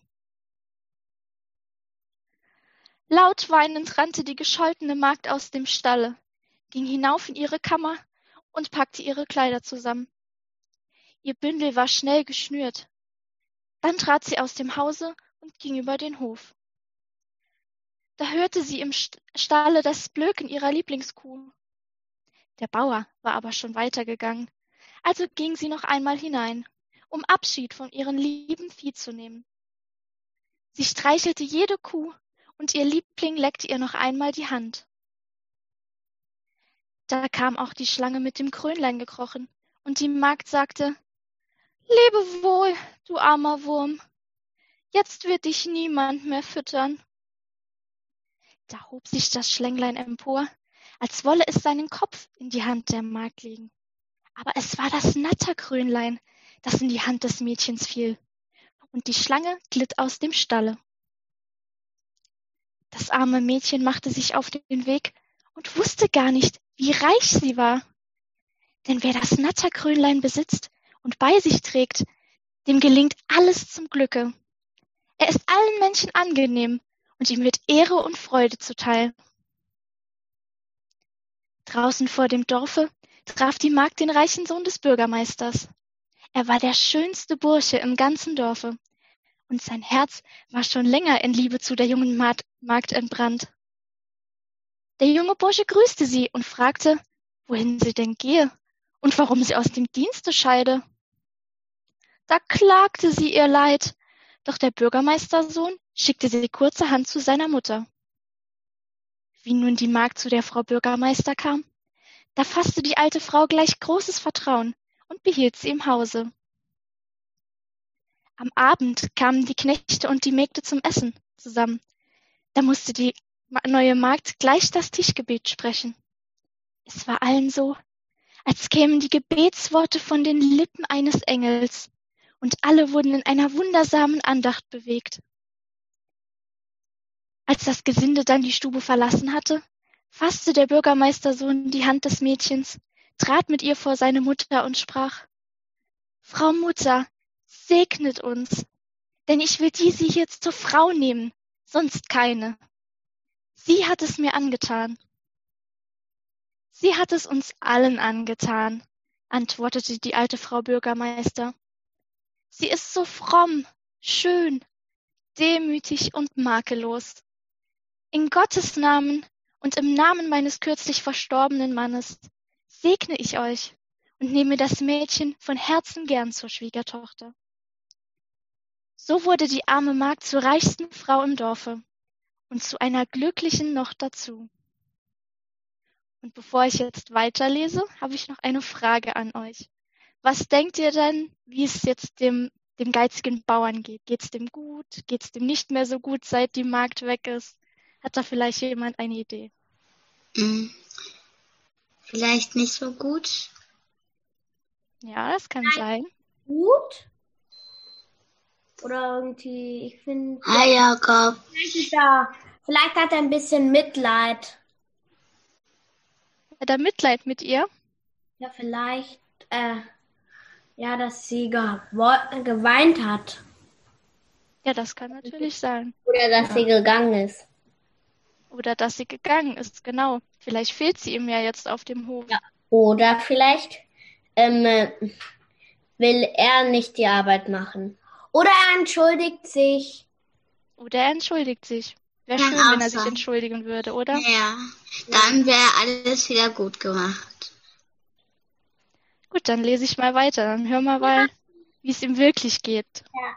Laut weinend rannte die gescholtene Magd aus dem Stalle, ging hinauf in ihre Kammer und packte ihre Kleider zusammen. Ihr Bündel war schnell geschnürt. Dann trat sie aus dem Hause und ging über den Hof. Da hörte sie im Stalle das Blöken ihrer Lieblingskuh. Der Bauer war aber schon weitergegangen, also ging sie noch einmal hinein, um Abschied von ihrem lieben Vieh zu nehmen. Sie streichelte jede Kuh, und ihr Liebling leckte ihr noch einmal die Hand. Da kam auch die Schlange mit dem Krönlein gekrochen, und die Magd sagte: »Lebe wohl, du armer Wurm, jetzt wird dich niemand mehr füttern.« Da hob sich das Schlänglein empor, als wolle es seinen Kopf in die Hand der Magd legen. Aber es war das Natterkrönlein, das in die Hand des Mädchens fiel, und die Schlange glitt aus dem Stalle. Das arme Mädchen machte sich auf den Weg und wusste gar nicht, wie reich sie war. Denn wer das Natterkrönlein besitzt und bei sich trägt, dem gelingt alles zum Glücke. Er ist allen Menschen angenehm und ihm wird Ehre und Freude zuteil. Draußen vor dem Dorfe traf die Magd den reichen Sohn des Bürgermeisters. Er war der schönste Bursche im ganzen Dorfe, und sein Herz war schon länger in Liebe zu der jungen Magd entbrannt. Der junge Bursche grüßte sie und fragte, wohin sie denn gehe und warum sie aus dem Dienste scheide. Da klagte sie ihr Leid, doch der Bürgermeistersohn schickte sie kurzerhand zu seiner Mutter. Wie nun die Magd zu der Frau Bürgermeister kam, da fasste die alte Frau gleich großes Vertrauen und behielt sie im Hause. Am Abend kamen die Knechte und die Mägde zum Essen zusammen. Da musste die neue Magd gleich das Tischgebet sprechen. Es war allen so, als kämen die Gebetsworte von den Lippen eines Engels, und alle wurden in einer wundersamen Andacht bewegt. Als das Gesinde dann die Stube verlassen hatte, fasste der Bürgermeistersohn die Hand des Mädchens, trat mit ihr vor seine Mutter und sprach: »Frau Mutter, segnet uns, denn ich will diese hier zur Frau nehmen, sonst keine. Sie hat es mir angetan.« »Sie hat es uns allen angetan«, antwortete die alte Frau Bürgermeister. »Sie ist so fromm, schön, demütig und makellos. In Gottes Namen und im Namen meines kürzlich verstorbenen Mannes segne ich euch und nehme das Mädchen von Herzen gern zur Schwiegertochter.« So wurde die arme Magd zur reichsten Frau im Dorfe und zu einer glücklichen noch dazu. Und bevor ich jetzt weiterlese, habe ich noch eine Frage an euch. Was denkt ihr denn, wie es jetzt dem, dem geizigen Bauern geht? Geht es dem gut? Geht es dem nicht mehr so gut, seit die Magd weg ist? Hat da vielleicht jemand eine Idee? Hm, vielleicht nicht so gut. Ja, das kann sein. Gut? Oder irgendwie, ich finde... Hi, Jakob. Vielleicht, ist er, vielleicht hat er ein bisschen Mitleid. Hat er Mitleid mit ihr? Ja, vielleicht, äh, ja, dass sie gewo- geweint hat. Ja, das kann natürlich sein. Oder dass sie gegangen ist. Oder dass sie gegangen ist, genau. Vielleicht fehlt sie ihm ja jetzt auf dem Hof. Ja. Oder vielleicht ähm, äh, will er nicht die Arbeit machen. Oder er entschuldigt sich. Oder er entschuldigt sich. Wäre Kann schön, auch wenn er sich sein. entschuldigen würde, oder? Ja, dann wäre alles wieder gut gemacht. Gut, dann lese ich mal weiter. Dann hör mal, mal wie es ihm wirklich geht. Ja.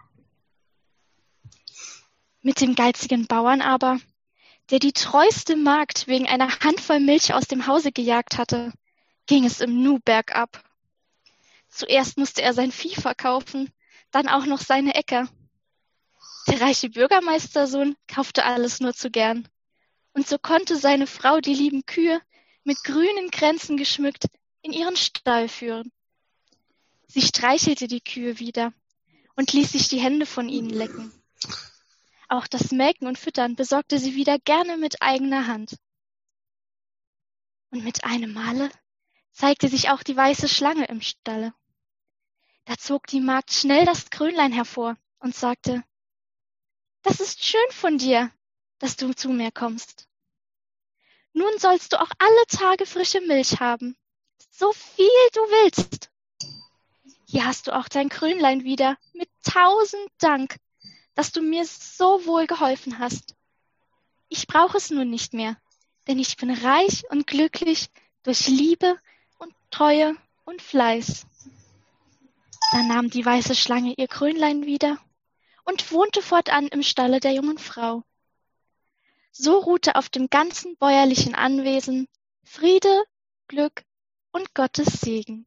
Mit dem geizigen Bauern aber, der die treueste Magd wegen einer Handvoll Milch aus dem Hause gejagt hatte, ging es im Nu bergab. Zuerst musste er sein Vieh verkaufen, dann auch noch seine Äcker. Der reiche Bürgermeistersohn kaufte alles nur zu gern. Und so konnte seine Frau die lieben Kühe, mit grünen Kränzen geschmückt, in ihren Stall führen. Sie streichelte die Kühe wieder und ließ sich die Hände von ihnen lecken. Auch das Melken und Füttern besorgte sie wieder gerne mit eigener Hand. Und mit einem Male zeigte sich auch die weiße Schlange im Stalle. Da zog die Magd schnell das Krönlein hervor und sagte: »Das ist schön von dir, dass du zu mir kommst. Nun sollst du auch alle Tage frische Milch haben, so viel du willst. Hier hast du auch dein Krönlein wieder, mit tausend Dank, dass du mir so wohl geholfen hast. Ich brauche es nun nicht mehr, denn ich bin reich und glücklich durch Liebe und Treue und Fleiß.« Da nahm die weiße Schlange ihr Krönlein wieder und wohnte fortan im Stalle der jungen Frau. So ruhte auf dem ganzen bäuerlichen Anwesen Friede, Glück und Gottes Segen.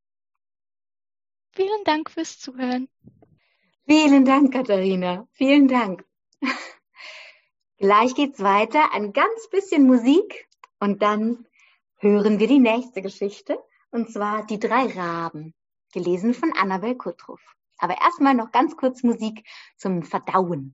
Vielen Dank fürs Zuhören. Vielen Dank, Katharina. Vielen Dank. Gleich geht's weiter. Ein ganz bisschen Musik und dann hören wir die nächste Geschichte. Und zwar Die drei Raben, gelesen von Annabel Kuttruff. Aber erstmal noch ganz kurz Musik zum Verdauen.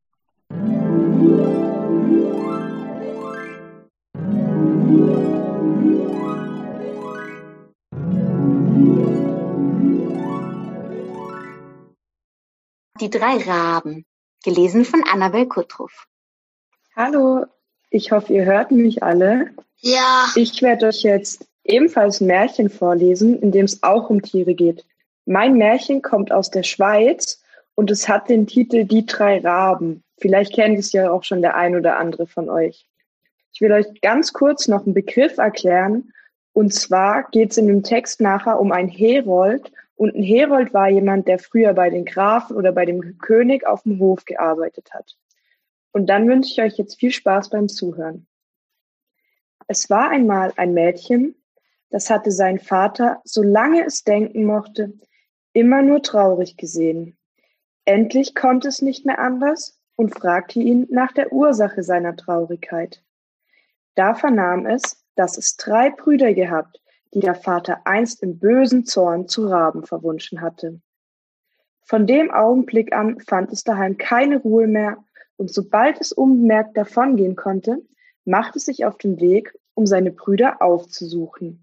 Die drei Raben, gelesen von Annabel Kuttruff. Hallo, ich hoffe, ihr hört mich alle. Ja. Ich werde euch jetzt ebenfalls ein Märchen vorlesen, in dem es auch um Tiere geht. Mein Märchen kommt aus der Schweiz und es hat den Titel Die drei Raben. Vielleicht kennt es ja auch schon der ein oder andere von euch. Ich will euch ganz kurz noch einen Begriff erklären. Und zwar geht es in dem Text nachher um einen Herold. Und ein Herold war jemand, der früher bei den Grafen oder bei dem König auf dem Hof gearbeitet hat. Und dann wünsche ich euch jetzt viel Spaß beim Zuhören. Es war einmal ein Mädchen, das hatte seinen Vater, solange es denken mochte, immer nur traurig gesehen. Endlich konnte es nicht mehr anders und fragte ihn nach der Ursache seiner Traurigkeit. Da vernahm es, dass es drei Brüder gehabt, die der Vater einst im bösen Zorn zu Raben verwunschen hatte. Von dem Augenblick an fand es daheim keine Ruhe mehr, und sobald es unbemerkt davongehen konnte, machte es sich auf den Weg, um seine Brüder aufzusuchen.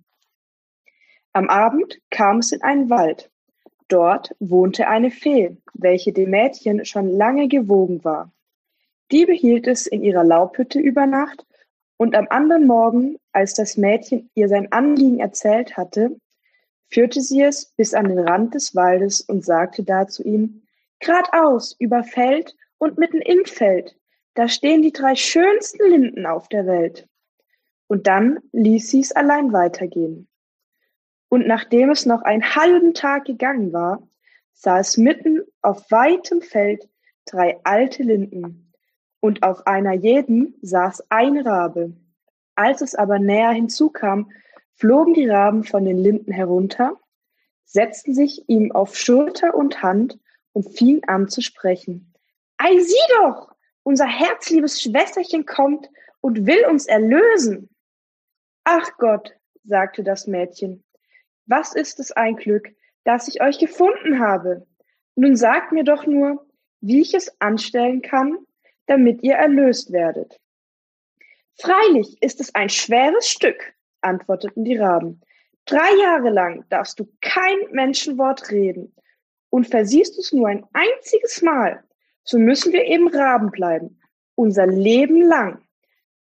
Am Abend kam es in einen Wald. Dort wohnte eine Fee, welche dem Mädchen schon lange gewogen war. Die behielt es in ihrer Laubhütte über Nacht, und am anderen Morgen, als das Mädchen ihr sein Anliegen erzählt hatte, führte sie es bis an den Rand des Waldes und sagte da zu ihm: »Geradeaus, über Feld und mitten im Feld, da stehen die drei schönsten Linden auf der Welt.« Und dann ließ sie es allein weitergehen. Und nachdem es noch einen halben Tag gegangen war, sah es mitten auf weitem Feld drei alte Linden. Und auf einer jeden saß ein Rabe. Als es aber näher hinzukam, flogen die Raben von den Linden herunter, setzten sich ihm auf Schulter und Hand und fingen an zu sprechen. »Ei, sieh doch! Unser herzliebes Schwesterchen kommt und will uns erlösen!« »Ach Gott«, sagte das Mädchen, »was ist es ein Glück, dass ich euch gefunden habe? Nun sagt mir doch nur, wie ich es anstellen kann, damit ihr erlöst werdet.« »Freilich ist es ein schweres Stück«, antworteten die Raben. »Drei Jahre lang darfst du kein Menschenwort reden. Und versiehst du es nur ein einziges Mal, so müssen wir eben Raben bleiben, unser Leben lang.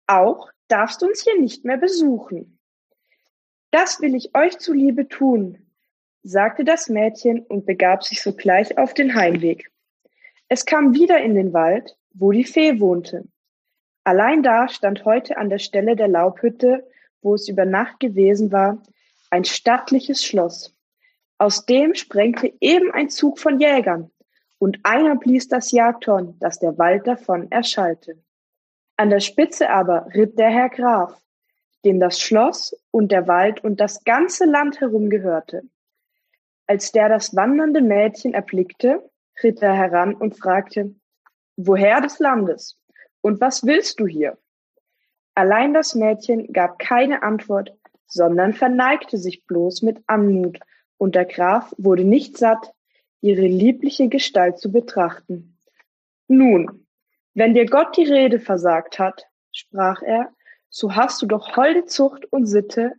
Auch darfst du uns hier nicht mehr besuchen. Das will ich euch zuliebe tun, sagte das Mädchen und begab sich sogleich auf den Heimweg. Es kam wieder in den Wald, wo die Fee wohnte. Allein da stand heute an der Stelle der Laubhütte, wo es über Nacht gewesen war, ein stattliches Schloss. Aus dem sprengte eben ein Zug von Jägern, und einer blies das Jagdhorn, dass der Wald davon erschallte. An der Spitze aber ritt der Herr Graf, dem das Schloss und der Wald und das ganze Land herum gehörte. Als der das wandernde Mädchen erblickte, ritt er heran und fragte, woher des Landes und was willst du hier? Allein das Mädchen gab keine Antwort, sondern verneigte sich bloß mit Anmut, und der Graf wurde nicht satt, ihre liebliche Gestalt zu betrachten. Nun, wenn dir Gott die Rede versagt hat, sprach er, so hast du doch holde Zucht und Sitte,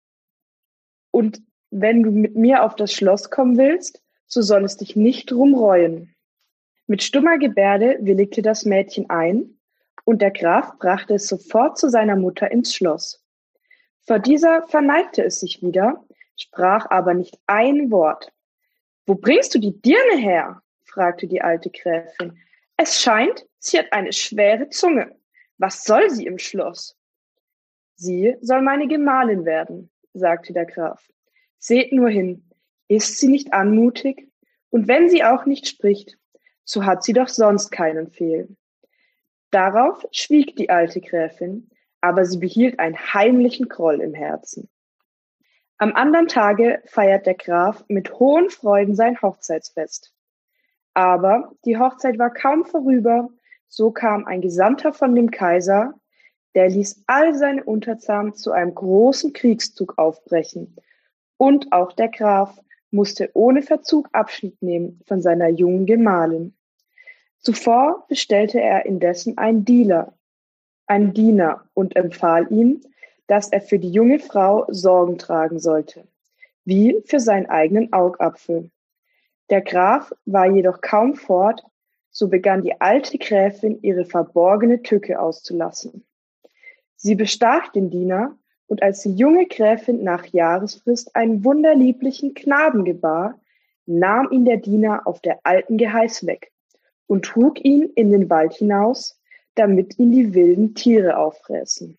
und wenn du mit mir auf das Schloss kommen willst, so soll es dich nicht drum reuen. Mit stummer Gebärde willigte das Mädchen ein, und der Graf brachte es sofort zu seiner Mutter ins Schloss. Vor dieser verneigte es sich wieder, sprach aber nicht ein Wort. »Wo bringst du die Dirne her?« fragte die alte Gräfin. »Es scheint, sie hat eine schwere Zunge. Was soll sie im Schloss?« »Sie soll meine Gemahlin werden«, sagte der Graf. »Seht nur hin, ist sie nicht anmutig? Und wenn sie auch nicht spricht, so hat sie doch sonst keinen Fehl.« Darauf schwieg die alte Gräfin, aber sie behielt einen heimlichen Groll im Herzen. Am andern Tage feiert der Graf mit hohen Freuden sein Hochzeitsfest. Aber die Hochzeit war kaum vorüber, so kam ein Gesandter von dem Kaiser, der ließ all seine Untertanen zu einem großen Kriegszug aufbrechen, und auch der Graf musste ohne Verzug Abschied nehmen von seiner jungen Gemahlin. Zuvor bestellte er indessen einen Diener, einen Diener und empfahl ihm, dass er für die junge Frau Sorgen tragen sollte, wie für seinen eigenen Augapfel. Der Graf war jedoch kaum fort, so begann die alte Gräfin ihre verborgene Tücke auszulassen. Sie bestach den Diener, und als die junge Gräfin nach Jahresfrist einen wunderlieblichen Knaben gebar, nahm ihn der Diener auf der alten Geheiß weg und trug ihn in den Wald hinaus, damit ihn die wilden Tiere auffräßen.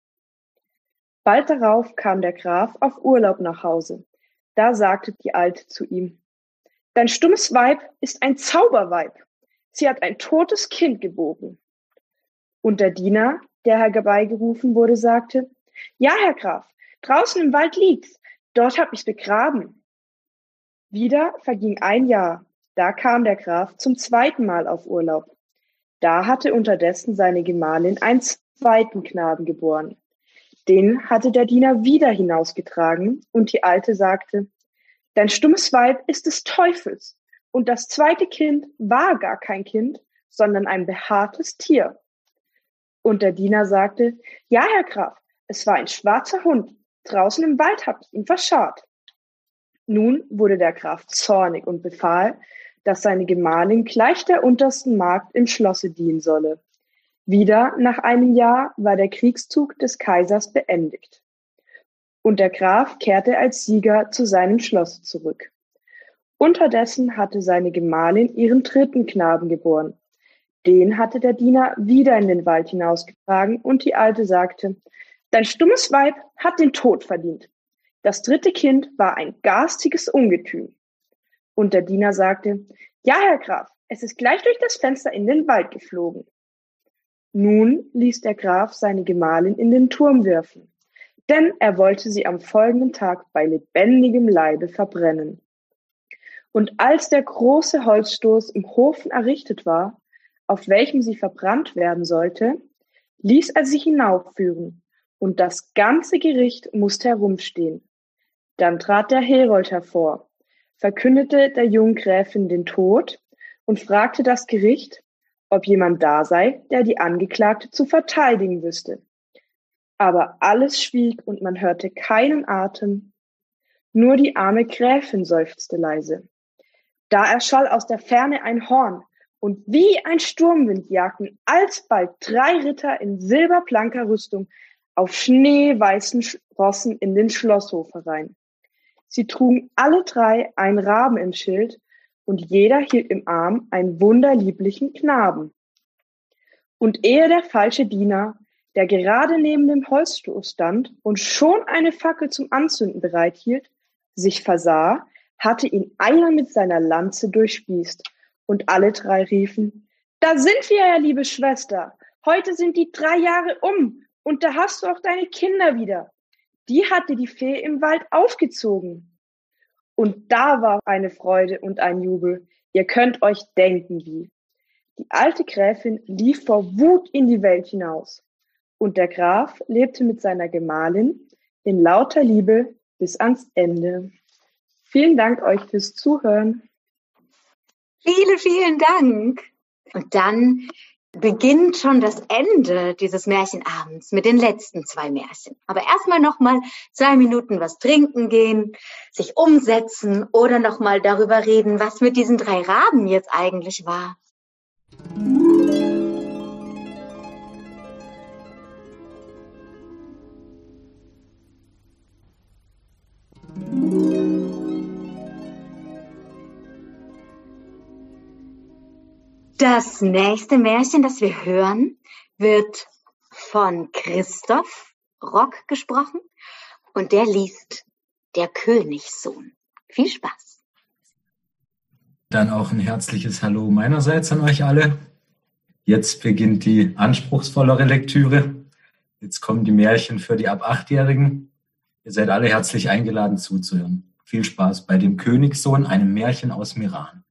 Bald darauf kam der Graf auf Urlaub nach Hause. Da sagte die Alte zu ihm, »Dein stummes Weib ist ein Zauberweib. Sie hat ein totes Kind geboren.« Und der Diener, der herbeigerufen wurde, sagte, »Ja, Herr Graf, draußen im Wald liegt's. Dort hab ich's begraben.« Wieder verging ein Jahr. Da kam der Graf zum zweiten Mal auf Urlaub. Da hatte unterdessen seine Gemahlin einen zweiten Knaben geboren. Den hatte der Diener wieder hinausgetragen, und die Alte sagte, »Dein stummes Weib ist des Teufels, und das zweite Kind war gar kein Kind, sondern ein behaartes Tier.« Und der Diener sagte, »Ja, Herr Graf, es war ein schwarzer Hund, draußen im Wald habt ihr ihn verscharrt.« Nun wurde der Graf zornig und befahl, dass seine Gemahlin gleich der untersten Magd im Schlosse dienen solle. Wieder nach einem Jahr war der Kriegszug des Kaisers beendigt. Und der Graf kehrte als Sieger zu seinem Schloss zurück. Unterdessen hatte seine Gemahlin ihren dritten Knaben geboren. Den hatte der Diener wieder in den Wald hinausgetragen, und die Alte sagte, »Dein stummes Weib hat den Tod verdient. Das dritte Kind war ein garstiges Ungetüm.« Und der Diener sagte, »Ja, Herr Graf, es ist gleich durch das Fenster in den Wald geflogen.« Nun ließ der Graf seine Gemahlin in den Turm werfen, denn er wollte sie am folgenden Tag bei lebendigem Leibe verbrennen. Und als der große Holzstoß im Ofen errichtet war, auf welchem sie verbrannt werden sollte, ließ er sie hinaufführen, und das ganze Gericht musste herumstehen. Dann trat der Herold hervor, verkündete der jungen Gräfin den Tod und fragte das Gericht, ob jemand da sei, der die Angeklagte zu verteidigen wüsste. Aber alles schwieg und man hörte keinen Atem. Nur die arme Gräfin seufzte leise. Da erschall aus der Ferne ein Horn, Und wie ein Sturmwind jagten alsbald drei Ritter in silberblanker Rüstung auf schneeweißen Rossen in den Schlosshof herein. Sie trugen alle drei einen Raben im Schild, und jeder hielt im Arm einen wunderlieblichen Knaben. Und ehe der falsche Diener, der gerade neben dem Holzstoß stand und schon eine Fackel zum Anzünden bereithielt, sich versah, hatte ihn einer mit seiner Lanze durchspießt, und alle drei riefen: Da sind wir ja, liebe Schwester, heute sind die drei Jahre um, und da hast du auch deine Kinder wieder. Die hat dir die Fee im Wald aufgezogen. Und da war eine Freude und ein Jubel, ihr könnt euch denken wie. Die alte Gräfin lief vor Wut in die Welt hinaus, und der Graf lebte mit seiner Gemahlin in lauter Liebe bis ans Ende. Vielen Dank euch fürs Zuhören. Vielen, vielen Dank. Und dann beginnt schon das Ende dieses Märchenabends mit den letzten zwei Märchen. Aber erstmal nochmal zwei Minuten was trinken gehen, sich umsetzen oder nochmal darüber reden, was mit diesen drei Raben jetzt eigentlich war. Das nächste Märchen, das wir hören, wird von Christoph Rock gesprochen und der liest Der Königssohn. Viel Spaß. Dann auch ein herzliches Hallo meinerseits an euch alle. Jetzt beginnt die anspruchsvollere Lektüre. Jetzt kommen die Märchen für die ab achtjährigen. Ihr seid alle herzlich eingeladen zuzuhören. Viel Spaß bei dem Königssohn, einem Märchen aus Meran.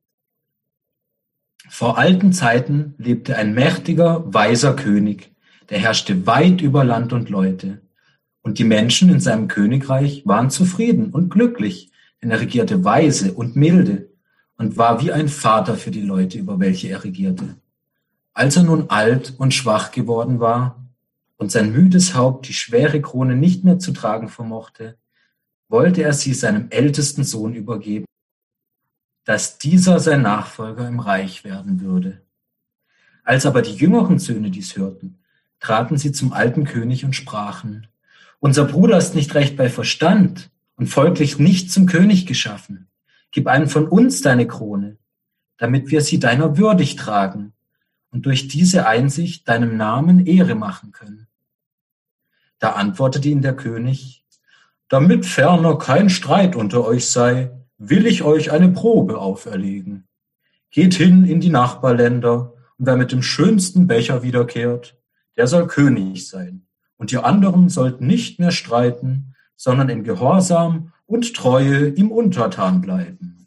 Vor alten Zeiten lebte ein mächtiger, weiser König, der herrschte weit über Land und Leute. Und die Menschen in seinem Königreich waren zufrieden und glücklich, denn er regierte weise und milde und war wie ein Vater für die Leute, über welche er regierte. Als er nun alt und schwach geworden war und sein müdes Haupt die schwere Krone nicht mehr zu tragen vermochte, wollte er sie seinem ältesten Sohn übergeben, dass dieser sein Nachfolger im Reich werden würde. Als aber die jüngeren Söhne dies hörten, traten sie zum alten König und sprachen: Unser Bruder ist nicht recht bei Verstand und folglich nicht zum König geschaffen. Gib einem von uns deine Krone, damit wir sie deiner würdig tragen und durch diese Einsicht deinem Namen Ehre machen können. Da antwortete ihn der König: Damit ferner kein Streit unter euch sei, will ich euch eine Probe auferlegen. Geht hin in die Nachbarländer, und wer mit dem schönsten Becher wiederkehrt, der soll König sein. Und ihr anderen sollt nicht mehr streiten, sondern in Gehorsam und Treue ihm untertan bleiben.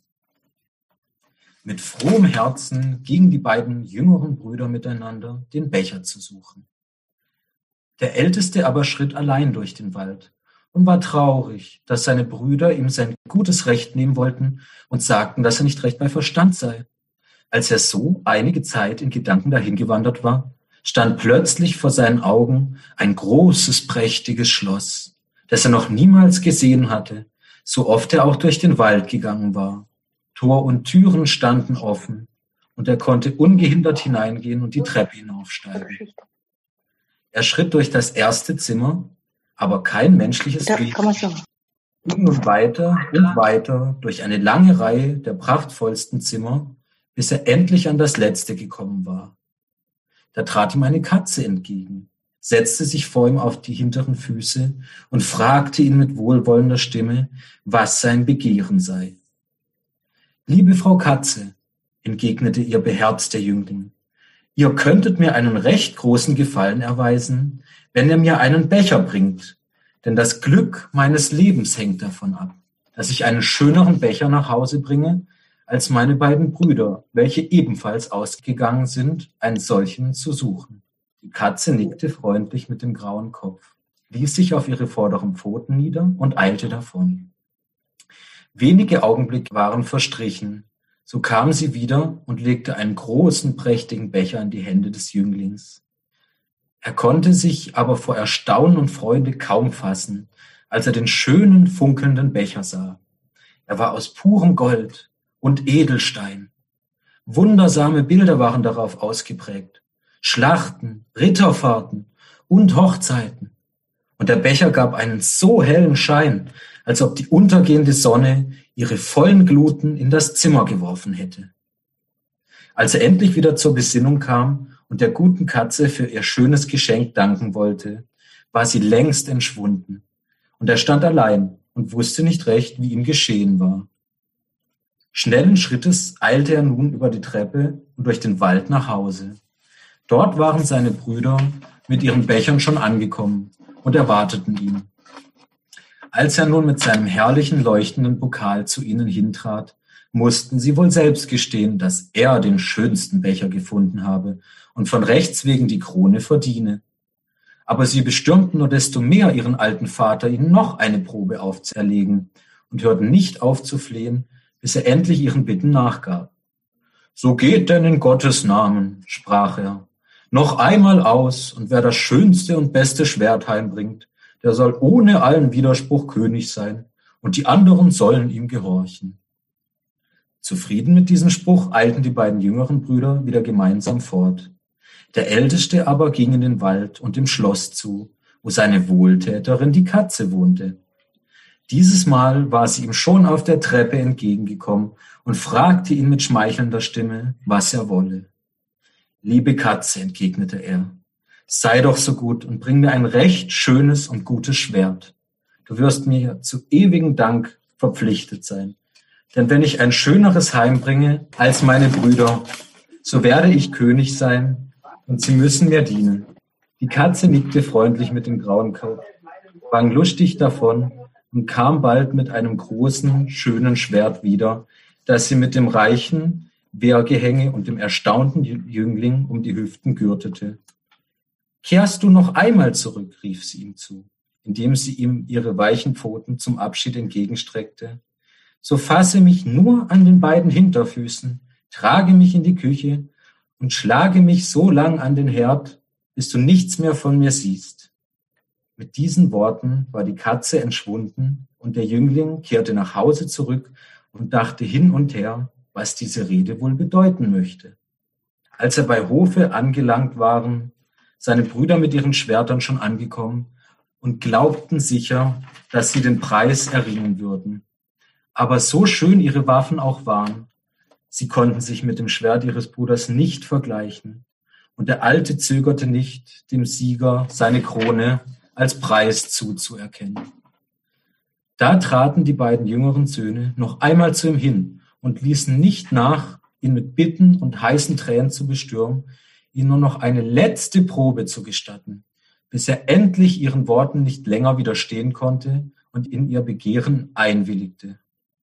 Mit frohem Herzen gingen die beiden jüngeren Brüder miteinander, den Becher zu suchen. Der Älteste aber schritt allein durch den Wald und war traurig, dass seine Brüder ihm sein gutes Recht nehmen wollten und sagten, dass er nicht recht bei Verstand sei. Als er so einige Zeit in Gedanken dahingewandert war, stand plötzlich vor seinen Augen ein großes, prächtiges Schloss, das er noch niemals gesehen hatte, so oft er auch durch den Wald gegangen war. Tor und Türen standen offen, und er konnte ungehindert hineingehen und die Treppe hinaufsteigen. Er schritt durch das erste Zimmer, aber kein menschliches Wesen. Ging nun weiter und weiter durch eine lange Reihe der prachtvollsten Zimmer, bis er endlich an das letzte gekommen war. Da trat ihm eine Katze entgegen, setzte sich vor ihm auf die hinteren Füße und fragte ihn mit wohlwollender Stimme, was sein Begehren sei. »Liebe Frau Katze«, entgegnete ihr beherzter Jüngling, »ihr könntet mir einen recht großen Gefallen erweisen, wenn ihr mir einen Becher bringt, denn das Glück meines Lebens hängt davon ab, dass ich einen schöneren Becher nach Hause bringe, als meine beiden Brüder, welche ebenfalls ausgegangen sind, einen solchen zu suchen.« Die Katze nickte freundlich mit dem grauen Kopf, ließ sich auf ihre vorderen Pfoten nieder und eilte davon. Wenige Augenblicke waren verstrichen, so kam sie wieder und legte einen großen, prächtigen Becher in die Hände des Jünglings. Er konnte sich aber vor Erstaunen und Freude kaum fassen, als er den schönen, funkelnden Becher sah. Er war aus purem Gold und Edelstein, Wundersame Bilder waren darauf ausgeprägt. Schlachten, Ritterfahrten und Hochzeiten. Und der Becher gab einen so hellen Schein, als ob die untergehende Sonne ihre vollen Gluten in das Zimmer geworfen hätte. Als er endlich wieder zur Besinnung kam und der guten Katze für ihr schönes Geschenk danken wollte, war sie längst entschwunden. Und er stand allein und wusste nicht recht, wie ihm geschehen war. Schnellen Schrittes eilte er nun über die Treppe und durch den Wald nach Hause. Dort waren seine Brüder mit ihren Bechern schon angekommen und erwarteten ihn. Als er nun mit seinem herrlichen, leuchtenden Pokal zu ihnen hintrat, mussten sie wohl selbst gestehen, dass er den schönsten Becher gefunden habe und von Rechts wegen die Krone verdiene. Aber sie bestürmten nur desto mehr ihren alten Vater, ihnen noch eine Probe aufzuerlegen und hörten nicht auf zu flehen, bis er endlich ihren Bitten nachgab. »So geht denn in Gottes Namen«, sprach er, »noch einmal aus, und wer das schönste und beste Schwert heimbringt, der soll ohne allen Widerspruch König sein, und die anderen sollen ihm gehorchen.« Zufrieden mit diesem Spruch eilten die beiden jüngeren Brüder wieder gemeinsam fort. Der Älteste aber ging in den Wald und dem Schloss zu, wo seine Wohltäterin die Katze wohnte. Dieses Mal war sie ihm schon auf der Treppe entgegengekommen und fragte ihn mit schmeichelnder Stimme, was er wolle. »Liebe Katze«, entgegnete er, »sei doch so gut und bring mir ein recht schönes und gutes Schwert. Du wirst mir zu ewigem Dank verpflichtet sein. Denn wenn ich ein schöneres heimbringe als meine Brüder, so werde ich König sein und sie müssen mir dienen.« Die Katze nickte freundlich mit dem grauen Kopf, sprang lustig davon und kam bald mit einem großen, schönen Schwert wieder, das sie mit dem reichen Wehrgehänge und dem erstaunten Jüngling um die Hüften gürtete. »Kehrst du noch einmal zurück«, rief sie ihm zu, indem sie ihm ihre weichen Pfoten zum Abschied entgegenstreckte. »So fasse mich nur an den beiden Hinterfüßen, trage mich in die Küche und schlage mich so lang an den Herd, bis du nichts mehr von mir siehst.« Mit diesen Worten war die Katze entschwunden und der Jüngling kehrte nach Hause zurück und dachte hin und her, was diese Rede wohl bedeuten möchte. Als er bei Hofe angelangt waren, seine Brüder mit ihren Schwertern schon angekommen und glaubten sicher, dass sie den Preis erringen würden. Aber so schön ihre Waffen auch waren, sie konnten sich mit dem Schwert ihres Bruders nicht vergleichen. Und der Alte zögerte nicht, dem Sieger seine Krone als Preis zuzuerkennen. Da traten die beiden jüngeren Söhne noch einmal zu ihm hin und ließen nicht nach, ihn mit Bitten und heißen Tränen zu bestürmen, ihm nur noch eine letzte Probe zu gestatten, bis er endlich ihren Worten nicht länger widerstehen konnte und in ihr Begehren einwilligte.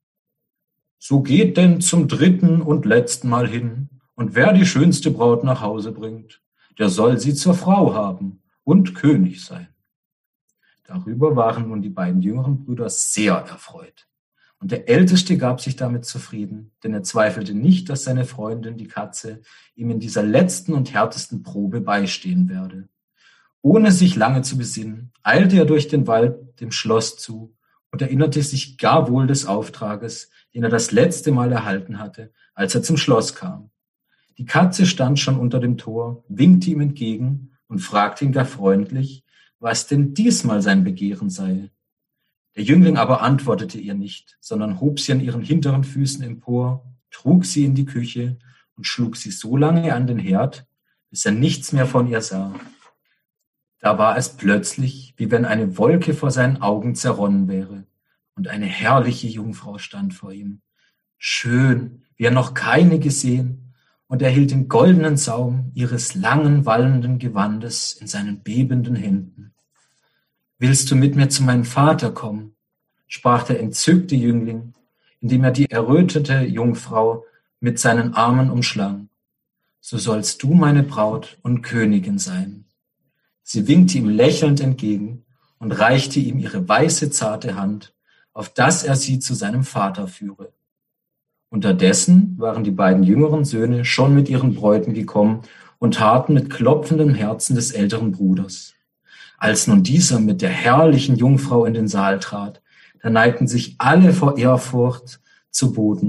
»So geht denn zum dritten und letzten Mal hin, und wer die schönste Braut nach Hause bringt, der soll sie zur Frau haben und König sein.« Darüber waren nun die beiden jüngeren Brüder sehr erfreut. Und der Älteste gab sich damit zufrieden, denn er zweifelte nicht, dass seine Freundin, die Katze, ihm in dieser letzten und härtesten Probe beistehen werde. Ohne sich lange zu besinnen, eilte er durch den Wald dem Schloss zu und erinnerte sich gar wohl des Auftrages, den er das letzte Mal erhalten hatte, als er zum Schloss kam. Die Katze stand schon unter dem Tor, winkte ihm entgegen und fragte ihn gar freundlich, was denn diesmal sein Begehren sei. Der Jüngling aber antwortete ihr nicht, sondern hob sie an ihren hinteren Füßen empor, trug sie in die Küche und schlug sie so lange an den Herd, bis er nichts mehr von ihr sah. Da war es plötzlich, wie wenn eine Wolke vor seinen Augen zerronnen wäre, und eine herrliche Jungfrau stand vor ihm, schön, wie er noch keine gesehen, und er hielt den goldenen Saum ihres langen, wallenden Gewandes in seinen bebenden Händen. »Willst du mit mir zu meinem Vater kommen?« sprach der entzückte Jüngling, indem er die errötete Jungfrau mit seinen Armen umschlang. »So sollst du meine Braut und Königin sein.« Sie winkte ihm lächelnd entgegen und reichte ihm ihre weiße, zarte Hand, auf dass er sie zu seinem Vater führe. Unterdessen waren die beiden jüngeren Söhne schon mit ihren Bräuten gekommen und harrten mit klopfendem Herzen des älteren Bruders. Als nun dieser mit der herrlichen Jungfrau in den Saal trat, da neigten sich alle vor Ehrfurcht zu Boden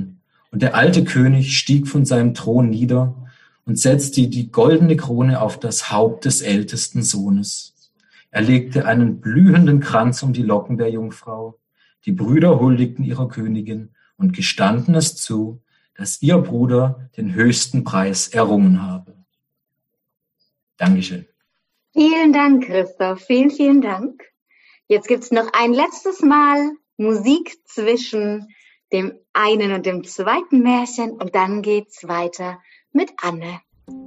Und der alte König stieg von seinem Thron nieder und setzte die goldene Krone auf das Haupt des ältesten Sohnes. Er legte einen blühenden Kranz um die Locken der Jungfrau. Die Brüder huldigten ihrer Königin und gestanden es zu, dass ihr Bruder den höchsten Preis errungen habe. Dankeschön. Vielen Dank, Christoph. Vielen, vielen Dank. Jetzt gibt's noch ein letztes Mal Musik zwischen dem einen und dem zweiten Märchen und dann geht's weiter mit Anne.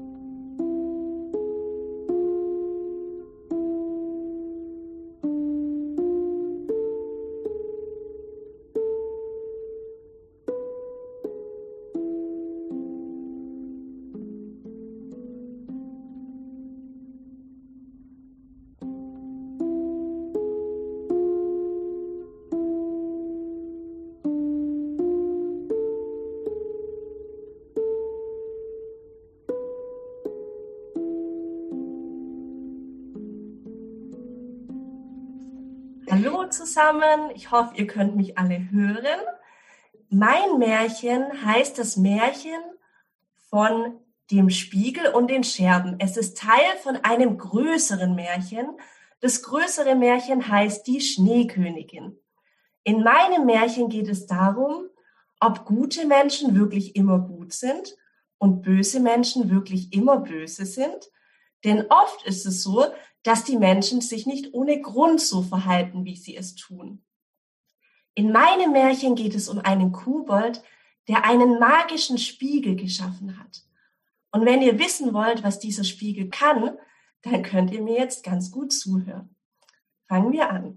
Hallo zusammen, ich hoffe, ihr könnt mich alle hören. Mein Märchen heißt das Märchen von dem Spiegel und den Scherben. Es ist Teil von einem größeren Märchen. Das größere Märchen heißt die Schneekönigin. In meinem Märchen geht es darum, ob gute Menschen wirklich immer gut sind und böse Menschen wirklich immer böse sind. Denn oft ist es so, dass die Menschen sich nicht ohne Grund so verhalten, wie sie es tun. In meinem Märchen geht es um einen Kobold, der einen magischen Spiegel geschaffen hat. Und wenn ihr wissen wollt, was dieser Spiegel kann, dann könnt ihr mir jetzt ganz gut zuhören. Fangen wir an.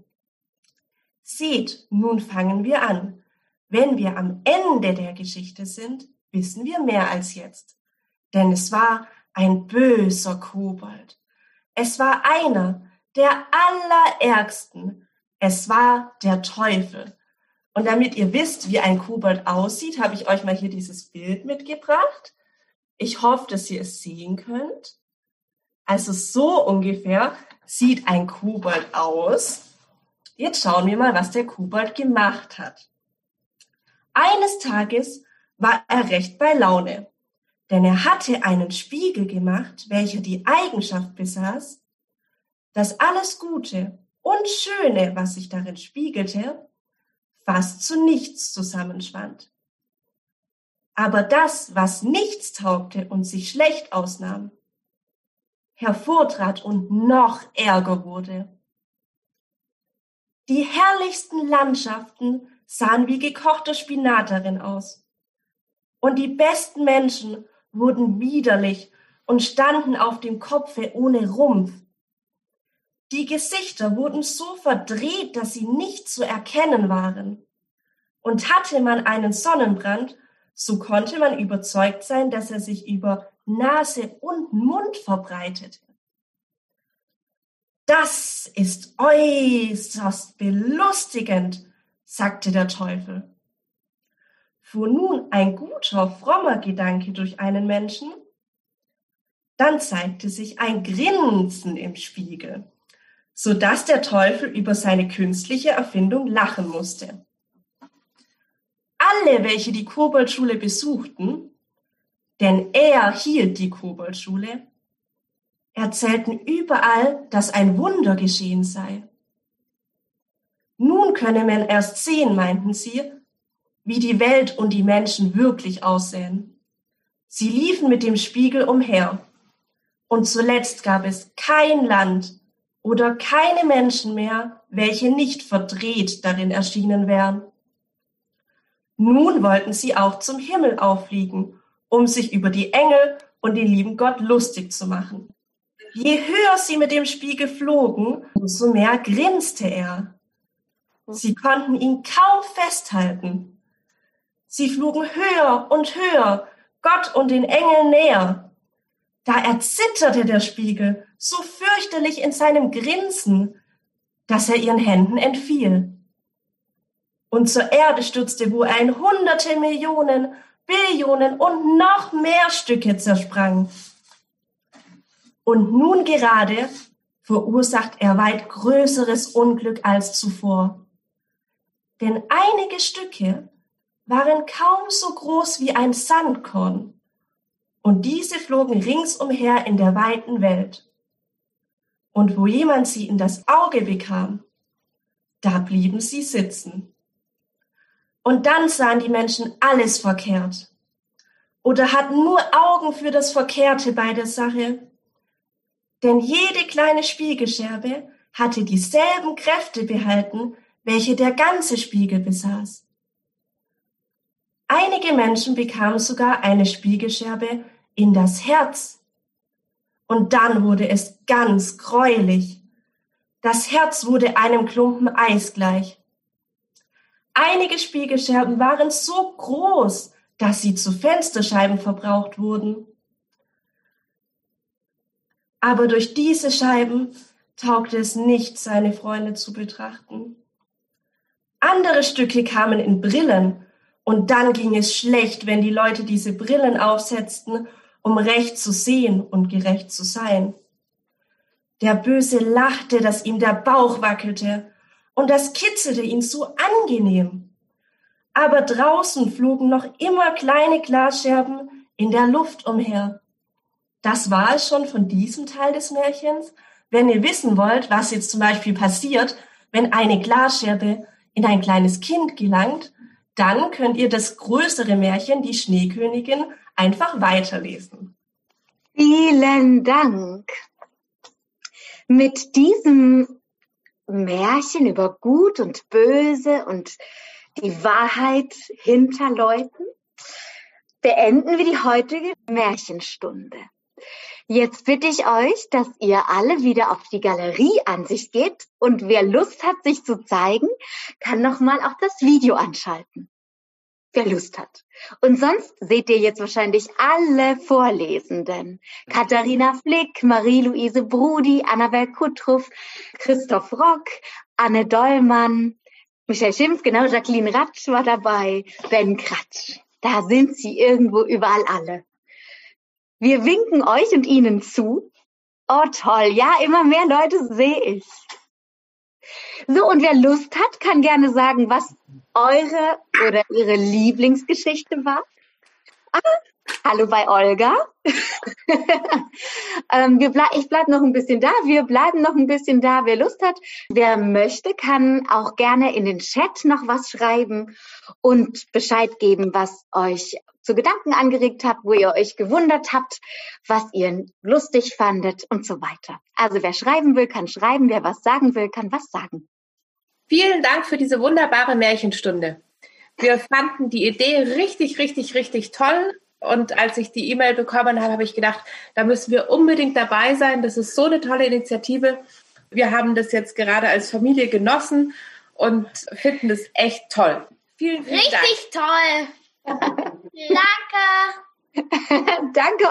Seht, nun fangen wir an. Wenn wir am Ende der Geschichte sind, wissen wir mehr als jetzt. Denn es war ein böser Kobold. Es war einer der allerärgsten. Es war der Teufel. Und damit ihr wisst, wie ein Kobold aussieht, habe ich euch mal hier dieses Bild mitgebracht. Ich hoffe, dass ihr es sehen könnt. Also so ungefähr sieht ein Kobold aus. Jetzt schauen wir mal, was der Kobold gemacht hat. Eines Tages war er recht bei Laune. Denn er hatte einen Spiegel gemacht, welcher die Eigenschaft besaß, dass alles Gute und Schöne, was sich darin spiegelte, fast zu nichts zusammenschwand. Aber das, was nichts taugte und sich schlecht ausnahm, hervortrat und noch ärger wurde. Die herrlichsten Landschaften sahen wie gekochter Spinat darin aus. Und die besten Menschen wurden widerlich und standen auf dem Kopfe ohne Rumpf. Die Gesichter wurden so verdreht, dass sie nicht zu erkennen waren. Und hatte man einen Sonnenbrand, so konnte man überzeugt sein, dass er sich über Nase und Mund verbreitete. Das ist äußerst belustigend, sagte der Teufel. Fuhr nun ein guter, frommer Gedanke durch einen Menschen, dann zeigte sich ein Grinsen im Spiegel, so dass der Teufel über seine künstliche Erfindung lachen musste. Alle, welche die Koboldschule besuchten, denn er hielt die Koboldschule, erzählten überall, dass ein Wunder geschehen sei. Nun könne man erst sehen, meinten sie, wie die Welt und die Menschen wirklich aussähen. Sie liefen mit dem Spiegel umher, und zuletzt gab es kein Land oder keine Menschen mehr, welche nicht verdreht darin erschienen wären. Nun wollten sie auch zum Himmel auffliegen, um sich über die Engel und den lieben Gott lustig zu machen. Je höher sie mit dem Spiegel flogen, umso mehr grinste er. Sie konnten ihn kaum festhalten. Sie flogen höher und höher, Gott und den Engeln näher. Da erzitterte der Spiegel so fürchterlich in seinem Grinsen, dass er ihren Händen entfiel. Und zur Erde stürzte, wo er in hunderte Millionen, Billionen und noch mehr Stücke zersprang. Und nun gerade verursacht er weit größeres Unglück als zuvor. Denn einige Stücke waren kaum so groß wie ein Sandkorn, und diese flogen ringsumher in der weiten Welt. Und wo jemand sie in das Auge bekam, da blieben sie sitzen. Und dann sahen die Menschen alles verkehrt oder hatten nur Augen für das Verkehrte bei der Sache. Denn jede kleine Spiegelscherbe hatte dieselben Kräfte behalten, welche der ganze Spiegel besaß. Einige Menschen bekamen sogar eine Spiegelscherbe in das Herz. Und dann wurde es ganz gräulich. Das Herz wurde einem Klumpen Eis gleich. Einige Spiegelscherben waren so groß, dass sie zu Fensterscheiben verbraucht wurden. Aber durch diese Scheiben taugte es nicht, seine Freunde zu betrachten. Andere Stücke kamen in Brillen, und dann ging es schlecht, wenn die Leute diese Brillen aufsetzten, um recht zu sehen und gerecht zu sein. Der Böse lachte, dass ihm der Bauch wackelte, und das kitzelte ihn so angenehm. Aber draußen flogen noch immer kleine Glasscherben in der Luft umher. Das war es schon von diesem Teil des Märchens. Wenn ihr wissen wollt, was jetzt zum Beispiel passiert, wenn eine Glasscherbe in ein kleines Kind gelangt, dann könnt ihr das größere Märchen, die Schneekönigin, einfach weiterlesen. Vielen Dank. Mit diesem Märchen über Gut und Böse und die Wahrheit hinter Leuten beenden wir die heutige Märchenstunde. Jetzt bitte ich euch, dass ihr alle wieder auf die Galerieansicht geht, und wer Lust hat, sich zu zeigen, kann nochmal auch das Video anschalten. Wer Lust hat. Und sonst seht ihr jetzt wahrscheinlich alle Vorlesenden. Katharina Flick, Marie-Luise Brudi, Annabel Kuttruff, Christoph Rock, Anne Dollmann, Michael Schimpf, genau, Jacqueline Ratsch war dabei, Ben Kratsch. Da sind sie irgendwo überall alle. Wir winken euch und ihnen zu. Oh toll, ja, immer mehr Leute sehe ich. So, und wer Lust hat, kann gerne sagen, was eure oder ihre Lieblingsgeschichte war. Ah, hallo bei Olga. ähm, wir ble- ich bleibe noch ein bisschen da, wir bleiben noch ein bisschen da, wer Lust hat. Wer möchte, kann auch gerne in den Chat noch was schreiben und Bescheid geben, was euch zu Gedanken angeregt habt, wo ihr euch gewundert habt, was ihr lustig fandet und so weiter. Also wer schreiben will, kann schreiben, wer was sagen will, kann was sagen. Vielen Dank für diese wunderbare Märchenstunde. Wir fanden die Idee richtig, richtig, richtig toll. Und als ich die E-Mail bekommen habe, habe ich gedacht, da müssen wir unbedingt dabei sein. Das ist so eine tolle Initiative. Wir haben das jetzt gerade als Familie genossen und finden das echt toll. Vielen, vielen Richtig Dank. Richtig toll. Danke. Danke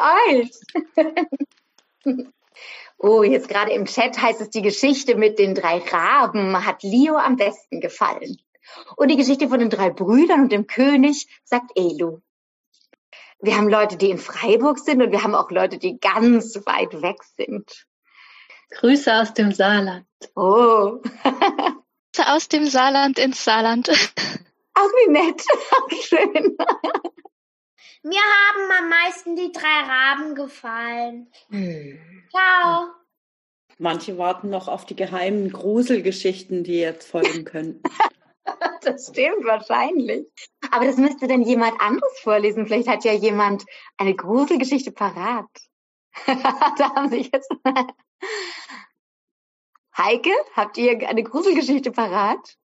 euch. Oh, jetzt gerade im Chat heißt es, die Geschichte mit den drei Raben hat Leo am besten gefallen. Und die Geschichte von den drei Brüdern und dem König sagt Elu. Wir haben Leute, die in Freiburg sind, und wir haben auch Leute, die ganz weit weg sind. Grüße aus dem Saarland. Oh. Grüße aus dem Saarland ins Saarland. Ach, wie nett. Ach, schön. Mir haben am meisten die drei Raben gefallen. Hm. Ciao. Manche warten noch auf die geheimen Gruselgeschichten, die jetzt folgen könnten. Das stimmt wahrscheinlich. Aber das müsste dann jemand anderes vorlesen. Vielleicht hat ja jemand eine Gruselgeschichte parat. Da haben sich jetzt... Heike, habt ihr eine Gruselgeschichte parat?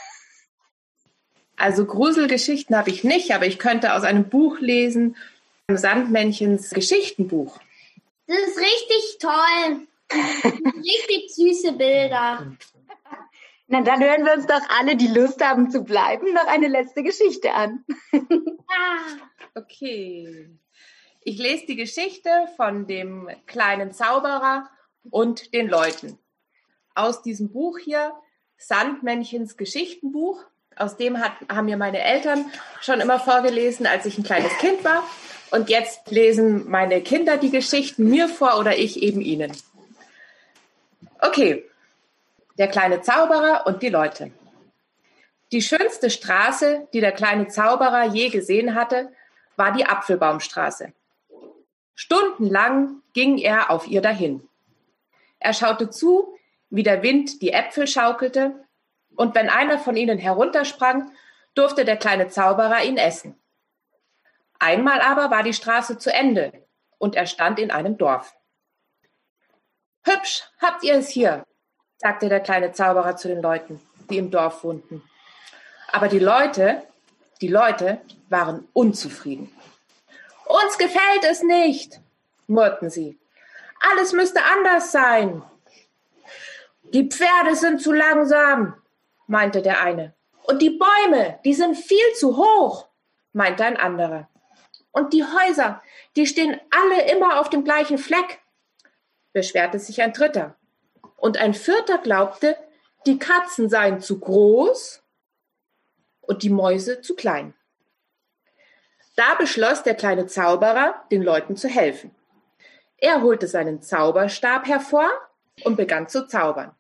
Also Gruselgeschichten habe ich nicht, aber ich könnte aus einem Buch lesen, Sandmännchens Geschichtenbuch. Das ist richtig toll. Richtig süße Bilder. Na, dann hören wir uns doch alle, die Lust haben zu bleiben, noch eine letzte Geschichte an. Okay. Ich lese die Geschichte von dem kleinen Zauberer und den Leuten. Aus diesem Buch hier, Sandmännchens Geschichtenbuch. Aus dem hat, haben mir meine Eltern schon immer vorgelesen, als ich ein kleines Kind war. Und jetzt lesen meine Kinder die Geschichten mir vor oder ich eben ihnen. Okay. Der kleine Zauberer und die Leute. Die schönste Straße, die der kleine Zauberer je gesehen hatte, war die Apfelbaumstraße. Stundenlang ging er auf ihr dahin. Er schaute zu, wie der Wind die Äpfel schaukelte, und wenn einer von ihnen heruntersprang, durfte der kleine Zauberer ihn essen. Einmal aber war die Straße zu Ende und er stand in einem Dorf. »Hübsch, habt ihr es hier«, sagte der kleine Zauberer zu den Leuten, die im Dorf wohnten. Aber die Leute, die Leute waren unzufrieden. »Uns gefällt es nicht«, murrten sie. »Alles müsste anders sein.« »Die Pferde sind zu langsam«, meinte der eine. »Und die Bäume, die sind viel zu hoch«, meinte ein anderer. »Und die Häuser, die stehen alle immer auf dem gleichen Fleck«, beschwerte sich ein dritter. Und ein vierter glaubte, die Katzen seien zu groß und die Mäuse zu klein. Da beschloss der kleine Zauberer, den Leuten zu helfen. Er holte seinen Zauberstab hervor und begann zu zaubern.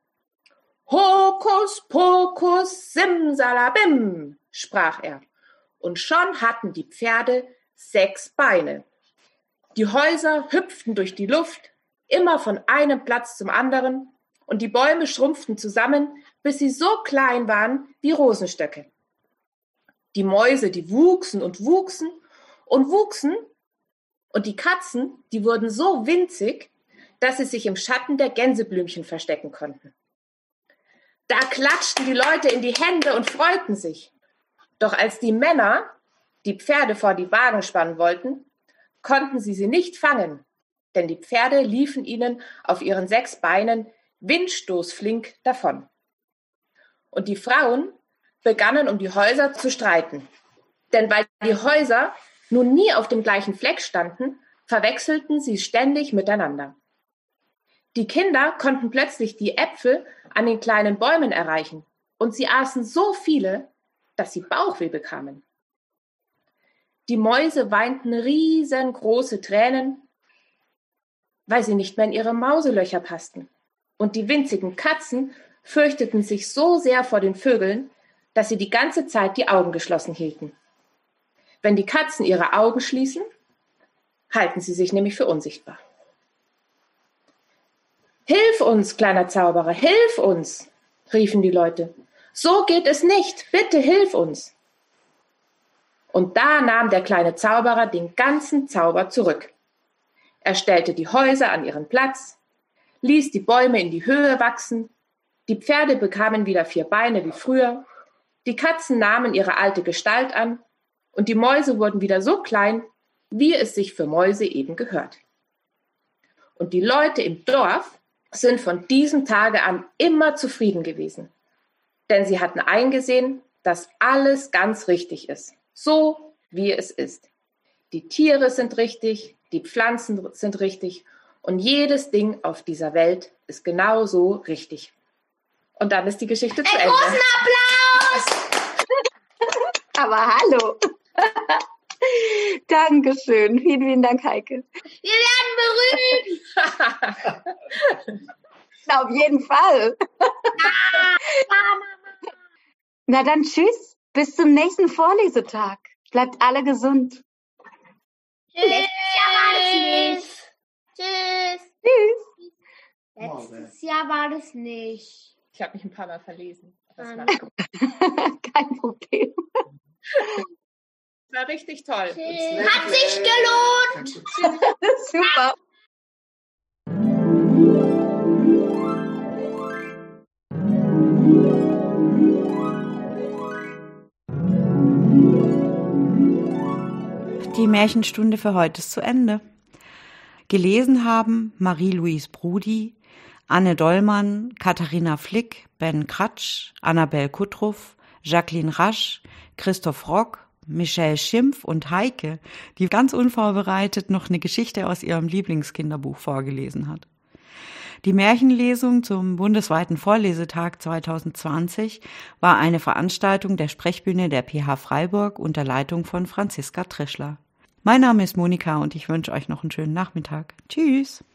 »Hokus pokus simsalabim«, sprach er. Und schon hatten die Pferde sechs Beine. Die Häuser hüpften durch die Luft, immer von einem Platz zum anderen, und die Bäume schrumpften zusammen, bis sie so klein waren wie Rosenstöcke. Die Mäuse, die wuchsen und wuchsen und wuchsen, und die Katzen, die wurden so winzig, dass sie sich im Schatten der Gänseblümchen verstecken konnten. Da klatschten die Leute in die Hände und freuten sich. Doch als die Männer die Pferde vor die Wagen spannen wollten, konnten sie sie nicht fangen, denn die Pferde liefen ihnen auf ihren sechs Beinen windstoßflink davon. Und die Frauen begannen um die Häuser zu streiten, denn weil die Häuser nun nie auf dem gleichen Fleck standen, verwechselten sie ständig miteinander. Die Kinder konnten plötzlich die Äpfel an den kleinen Bäumen erreichen, und sie aßen so viele, dass sie Bauchweh bekamen. Die Mäuse weinten riesengroße Tränen, weil sie nicht mehr in ihre Mauselöcher passten. Und die winzigen Katzen fürchteten sich so sehr vor den Vögeln, dass sie die ganze Zeit die Augen geschlossen hielten. Wenn die Katzen ihre Augen schließen, halten sie sich nämlich für unsichtbar. »Hilf uns, kleiner Zauberer, hilf uns«, riefen die Leute. »So geht es nicht, bitte hilf uns.« Und da nahm der kleine Zauberer den ganzen Zauber zurück. Er stellte die Häuser an ihren Platz, ließ die Bäume in die Höhe wachsen, die Pferde bekamen wieder vier Beine wie früher, die Katzen nahmen ihre alte Gestalt an und die Mäuse wurden wieder so klein, wie es sich für Mäuse eben gehört. Und die Leute im Dorf sind von diesem Tage an immer zufrieden gewesen, denn sie hatten eingesehen, dass alles ganz richtig ist, so wie es ist. Die Tiere sind richtig, die Pflanzen sind richtig und jedes Ding auf dieser Welt ist genau so richtig. Und dann ist die Geschichte zu Ende. Großen Applaus! Aber hallo! Dankeschön. Vielen, vielen Dank, Heike. Wir werden berühmt! Na, auf jeden Fall. Na dann tschüss. Bis zum nächsten Vorlesetag. Bleibt alle gesund. Tschüss. Tschüss. Tschüss. Letztes Jahr war das nicht. Ich habe mich ein paar Mal verlesen. Das war kein Problem. Das war richtig toll. Hat sich gelohnt. Super. Die Märchenstunde für heute ist zu Ende. Gelesen haben Marie-Louise Brudi, Anne Dollmann, Katharina Flick, Ben Kratsch, Annabel Kuttruff, Jacqueline Rasch, Christoph Rock, Michelle Schimpf und Heike, die ganz unvorbereitet noch eine Geschichte aus ihrem Lieblingskinderbuch vorgelesen hat. Die Märchenlesung zum bundesweiten Vorlesetag zwanzig zwanzig war eine Veranstaltung der Sprechbühne der P H Freiburg unter Leitung von Franziska Trischler. Mein Name ist Monika und ich wünsche euch noch einen schönen Nachmittag. Tschüss!